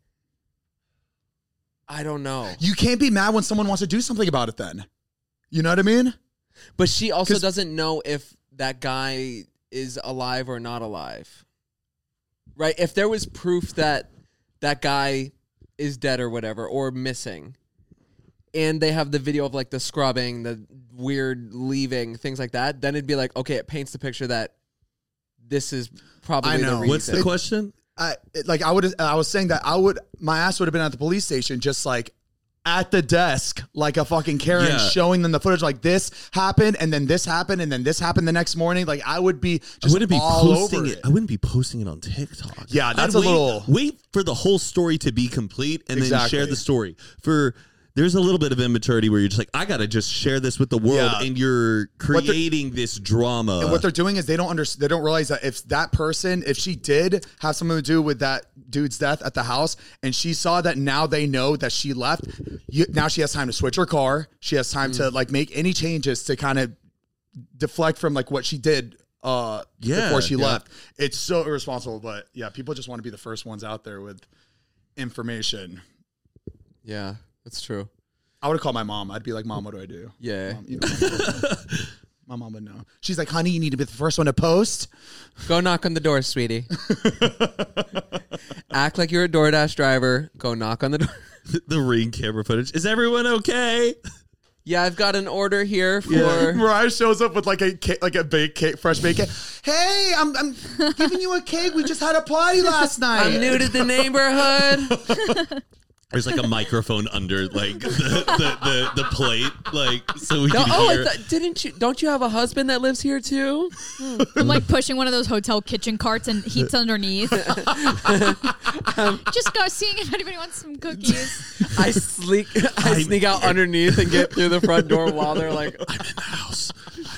Speaker 4: I don't know.
Speaker 3: You can't be mad when someone wants to do something about it then. You know what I mean?
Speaker 4: But she also doesn't know if that guy is alive or not alive. Right? If there was proof that that guy is dead or whatever, or missing, and they have the video of like the scrubbing, the weird leaving, things like that, then it'd be like, okay, it paints the picture that this is probably the reason.
Speaker 2: What's the question?
Speaker 3: I was saying that my ass would have been at the police station, just like at the desk, like a fucking Karen, showing them the footage, like this happened, and then this happened, and then this happened the next morning. Like I wouldn't be posting
Speaker 2: it on TikTok.
Speaker 3: Yeah, that's
Speaker 2: wait for the whole story to be complete, and then share the story. There's a little bit of immaturity where you're just like, I gotta just share this with the world, and you're creating this drama.
Speaker 3: And what they're doing is they don't realize that if she did have something to do with that dude's death at the house, and she saw that, now they know that she left. Now she has time to switch her car. She has time to like make any changes to kind of deflect from like what she did before she left. It's so irresponsible, but yeah, people just want to be the first ones out there with information.
Speaker 4: Yeah. That's true.
Speaker 3: I would have called my mom. I'd be like, Mom, what do I do?
Speaker 4: Yeah.
Speaker 3: Mom, my mom would know. She's like, honey, you need to be the first one to post.
Speaker 4: Go knock on the door, sweetie. Act like you're a DoorDash driver. Go knock on the door.
Speaker 2: The Ring camera footage. Is everyone okay?
Speaker 4: Yeah, I've got an order here for...
Speaker 3: Mariah shows up with like a cake, like a baked cake, fresh baked cake. Hey, I'm giving you a cake. We just had a party last night.
Speaker 4: I'm new to the neighborhood.
Speaker 2: There's like a microphone under like the plate, like so we can hear.
Speaker 4: Don't you have a husband that lives here too?
Speaker 5: I'm like pushing one of those hotel kitchen carts and heat's underneath. Just go seeing if anybody wants some cookies.
Speaker 4: I sneak out underneath and get through the front door while they're like,
Speaker 2: I'm in the house.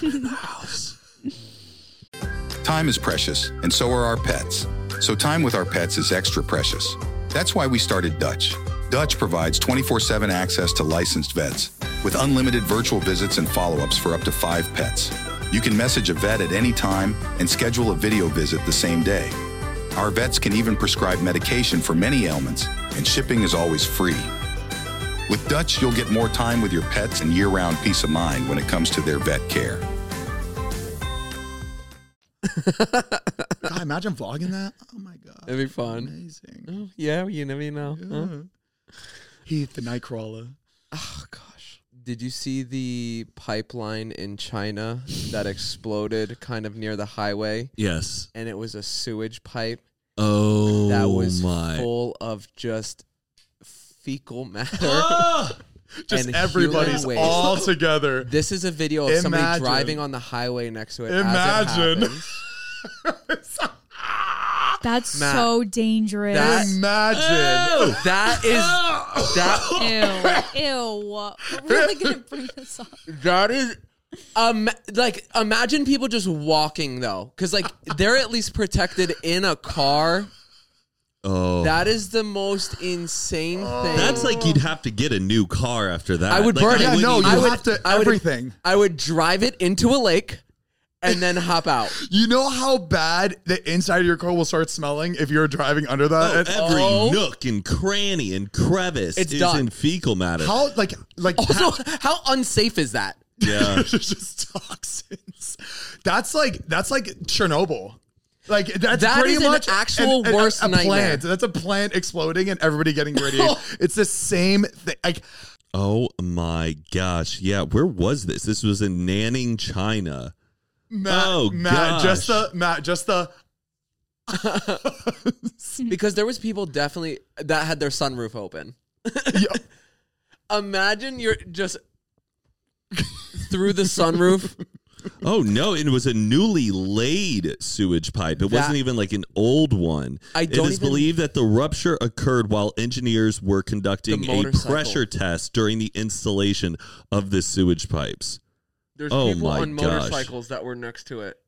Speaker 1: Time is precious, and so are our pets. So time with our pets is extra precious. That's why we started Dutch. Dutch provides 24/7 access to licensed vets with unlimited virtual visits and follow-ups for up to 5 pets. You can message a vet at any time and schedule a video visit the same day. Our vets can even prescribe medication for many ailments, and shipping is always free. With Dutch, you'll get more time with your pets and year-round peace of mind when it comes to their vet care.
Speaker 3: God, imagine vlogging that. Oh my God.
Speaker 4: It'd be fun.
Speaker 3: Amazing.
Speaker 4: Oh, yeah, you never know.
Speaker 3: Yeah.
Speaker 4: Huh?
Speaker 3: Heath, the Nightcrawler.
Speaker 4: Oh, gosh. Did you see the pipeline in China that exploded kind of near the highway?
Speaker 2: Yes.
Speaker 4: And it was a sewage pipe.
Speaker 2: Oh,
Speaker 4: that was
Speaker 2: my.
Speaker 4: full of just fecal matter.
Speaker 3: Just
Speaker 4: and
Speaker 3: everybody's all together.
Speaker 4: This is a video of somebody driving on the highway next to it.
Speaker 3: Imagine.
Speaker 5: That's so dangerous.
Speaker 3: Imagine.
Speaker 4: That is
Speaker 5: Ew. We're really gonna bring this up.
Speaker 4: That is like imagine people just walking though, because like they're at least protected in a car.
Speaker 2: Oh,
Speaker 4: that is the most insane thing.
Speaker 2: That's like you'd have to get a new car after that.
Speaker 4: I would
Speaker 2: like,
Speaker 4: burn it. I would drive it into a lake and then hop out.
Speaker 3: You know how bad the inside of your car will start smelling if you're driving under that?
Speaker 2: Every nook and cranny and crevice is in fecal matter.
Speaker 3: How
Speaker 4: also, how unsafe is that?
Speaker 2: Yeah.
Speaker 3: It's just toxins. That's like Chernobyl. Like that's
Speaker 4: that
Speaker 3: pretty
Speaker 4: is
Speaker 3: much
Speaker 4: an actual worst nightmare.
Speaker 3: Plant. That's a plant exploding and everybody getting radiated. It's the same thing. Like,
Speaker 2: oh my gosh. Yeah, where was this? This was in Nanning, China.
Speaker 3: Matt, just the
Speaker 4: because there was people definitely that had their sunroof open. Imagine you're just through the sunroof.
Speaker 2: Oh no, it was a newly laid sewage pipe. It wasn't even like an old one. It is believed that the rupture occurred while engineers were conducting a pressure test during the installation of the sewage pipes.
Speaker 4: There's people on motorcycles that were next to it.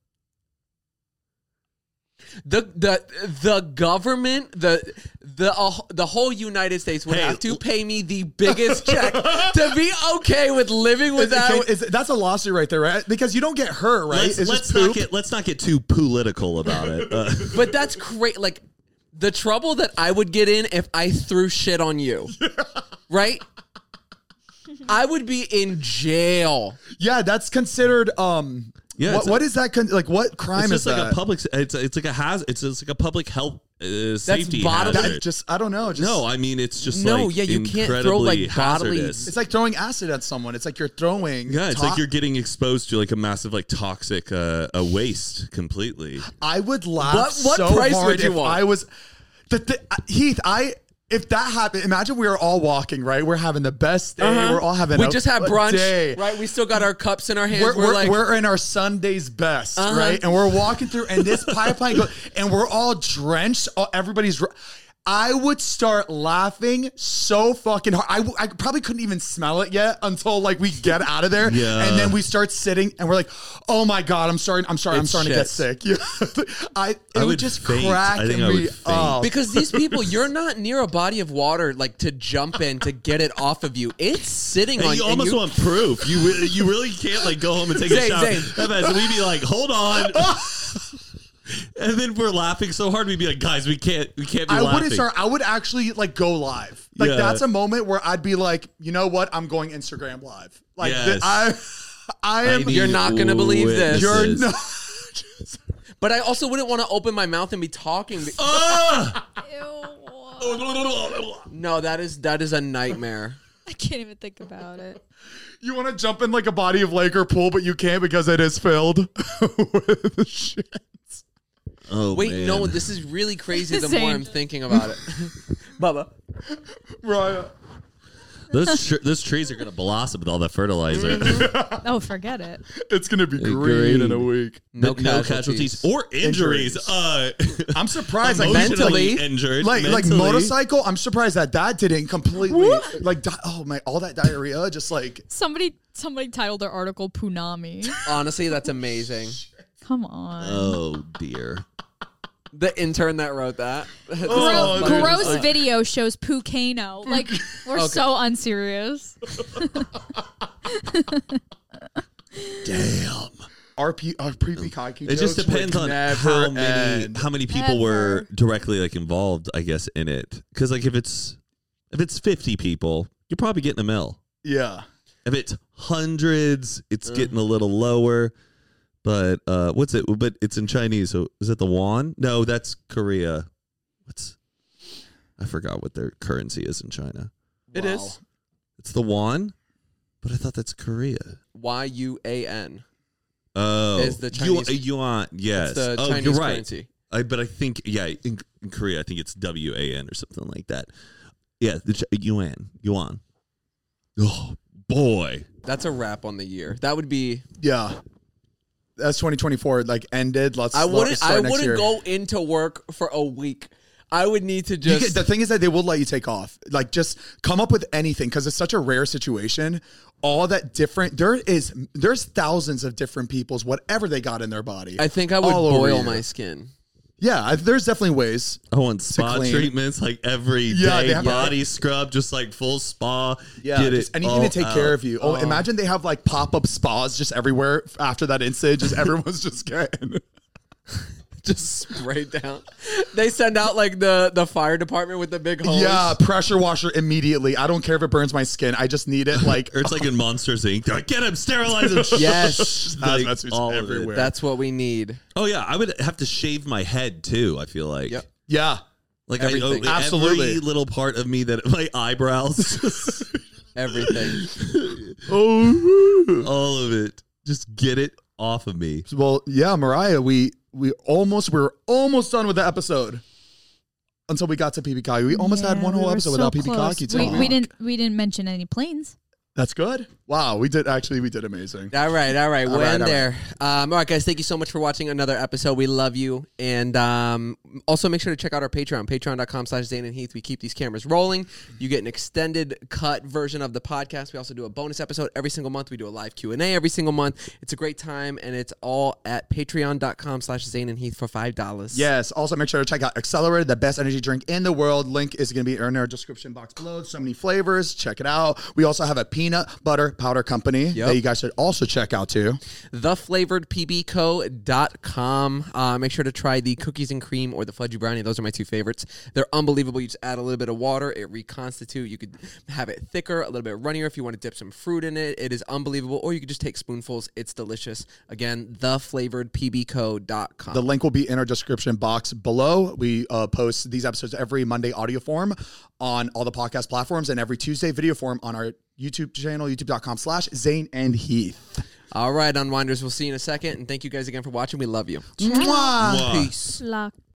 Speaker 4: The government, the whole United States would have to pay me the biggest check to be okay with living with that.
Speaker 3: That's a lawsuit right there, right? Because you don't get hurt, right?
Speaker 2: Let's not get too political about it.
Speaker 4: But that's great. Like the trouble that I would get in if I threw shit on you, right? I would be in jail.
Speaker 3: Yeah, that's considered.
Speaker 2: Yeah,
Speaker 3: what is that? What crime is
Speaker 2: like
Speaker 3: that?
Speaker 2: A public. It's like a hazard. It's like a public health safety hazard.
Speaker 3: I don't know.
Speaker 2: No, I mean it's just
Speaker 4: you can't throw like bodily.
Speaker 3: It's like throwing acid at someone. It's like you're throwing.
Speaker 2: Yeah, it's like you're getting exposed to like a massive like toxic waste completely.
Speaker 3: I would laugh
Speaker 4: what
Speaker 3: so
Speaker 4: price
Speaker 3: hard
Speaker 4: would you
Speaker 3: if
Speaker 4: want?
Speaker 3: I was Heath. If that happened, imagine we were all walking, right? We're having the best day. We're all having
Speaker 4: we just had brunch,
Speaker 3: day.
Speaker 4: right? We still got our cups in our hands.
Speaker 3: We're in our Sunday's best, right? And we're walking through, and this pipeline goes, and we're all drenched. Everybody's. I would start laughing so fucking hard. I probably couldn't even smell it yet until like we get out of there, and then we start sitting, and we're like, "Oh my God, I'm starting to get sick." Yeah. It would just crack me up
Speaker 4: because these people, you're not near a body of water like to jump in to get it off of you. It's sitting on you.
Speaker 2: You almost want proof. You really can't like go home and take a shower. So we'd be like, "Hold on." And then we're laughing so hard, we'd be like, guys, we can't be laughing.
Speaker 3: I would actually like go live. Like that's a moment where I'd be like, you know what? I'm going Instagram live. Like I am.
Speaker 4: You're not going to believe this.
Speaker 3: You're not.
Speaker 4: But I also wouldn't want to open my mouth and be talking. No, that is a nightmare.
Speaker 5: I can't even think about it.
Speaker 3: You want to jump in like a body of lake or pool, but you can't because it is filled with shit.
Speaker 2: Oh,
Speaker 4: wait,
Speaker 2: man.
Speaker 4: no, this is really crazy the more I'm thinking about it. Bubba.
Speaker 3: Mariah.
Speaker 2: Those trees are going to blossom with all that fertilizer.
Speaker 5: Oh, forget it.
Speaker 3: It's going to be green in a week.
Speaker 2: No casualties or injuries.
Speaker 3: I'm surprised.
Speaker 2: Mentally injured.
Speaker 3: Like motorcycle, I'm surprised that didn't completely, all that diarrhea, just like.
Speaker 5: Somebody titled their article Punami.
Speaker 4: Honestly, that's amazing.
Speaker 5: Come on.
Speaker 2: Oh, dear.
Speaker 4: The intern that wrote that.
Speaker 5: Gross video shows Pucano. Like, we're so unserious.
Speaker 3: Damn. Our pre-Pikaki
Speaker 2: It just depends on how many people were directly like involved, I guess, in it. Because like if it's 50 people, you're probably getting a mil.
Speaker 3: Yeah.
Speaker 2: If it's hundreds, it's getting a little lower. But what's it? But it's in Chinese. So is it the won? No, that's Korea. I forgot what their currency is in China.
Speaker 4: It is.
Speaker 2: It's the won, but I thought that's Korea.
Speaker 4: YUAN.
Speaker 2: Oh,
Speaker 4: is the Chinese
Speaker 2: yuan? Yes.
Speaker 4: It's the Chinese
Speaker 2: you're right.
Speaker 4: currency.
Speaker 2: But I think in Korea, I think it's WAN or something like that. Yeah, the yuan. Oh boy,
Speaker 4: that's a wrap on the year. That would be
Speaker 3: That's 2024 like ended.
Speaker 4: I wouldn't go into work for a week. I would need to just.
Speaker 3: The thing is that they will let you take off. Like, just come up with anything because it's such a rare situation. All that different. There's thousands of different people's whatever they got in their body.
Speaker 4: I think I would boil my skin.
Speaker 3: Yeah, there's definitely ways.
Speaker 2: I want spa treatments like every day. Body scrub, just like full spa.
Speaker 3: Yeah, anything to take care of you. Oh, imagine they have like pop-up spas just everywhere after that incident. Just everyone's just getting
Speaker 4: just sprayed down. They send out like the fire department with the big hose.
Speaker 3: Yeah, pressure washer immediately. I don't care if it burns my skin. I just need it like.
Speaker 2: Or it's like in Monsters Inc. They're like, get him, sterilize him.
Speaker 4: Yes,
Speaker 3: like, that's all everywhere.
Speaker 4: That's what we need.
Speaker 2: Oh yeah, I would have to shave my head too. I feel like.
Speaker 4: Yep.
Speaker 3: Yeah.
Speaker 2: Like
Speaker 3: absolutely
Speaker 2: every little part of me that my eyebrows.
Speaker 4: Everything.
Speaker 2: All of it. Just get it off of me.
Speaker 3: Well, yeah, Mariah, we were almost done with the episode until we got to PB We almost had one whole episode without PB
Speaker 5: We didn't mention any planes.
Speaker 3: That's good. Wow, we did amazing.
Speaker 4: All right. We're in there. All right, guys, thank you so much for watching another episode. We love you. And also make sure to check out our Patreon, patreon.com/Zane and Heath. We keep these cameras rolling. You get an extended cut version of the podcast. We also do a bonus episode every single month. We do a live Q&A every single month. It's a great time, and it's all at patreon.com/Zane and Heath for $5.
Speaker 3: Yes. Also, make sure to check out Accelerated, the best energy drink in the world. Link is going to be in our description box below. So many flavors. Check it out. We also have a peanut butter powder company that you guys should also check out too.
Speaker 4: TheFlavoredPBCo.com. Make sure to try the cookies and cream or the fudgy brownie. Those are my two favorites. They're unbelievable. You just add a little bit of water. It reconstitutes. You could have it thicker, a little bit runnier if you want to dip some fruit in it. It is unbelievable. Or you could just take spoonfuls. It's delicious. Again, TheFlavoredPBCo.com.
Speaker 3: The link will be in our description box below. We post these episodes every Monday audio form on all the podcast platforms and every Tuesday video form on our YouTube channel, youtube.com/Zane and Heath.
Speaker 4: All right, Unwinders. We'll see you in a second. And thank you guys again for watching. We love you.
Speaker 3: Mwah.
Speaker 4: Peace.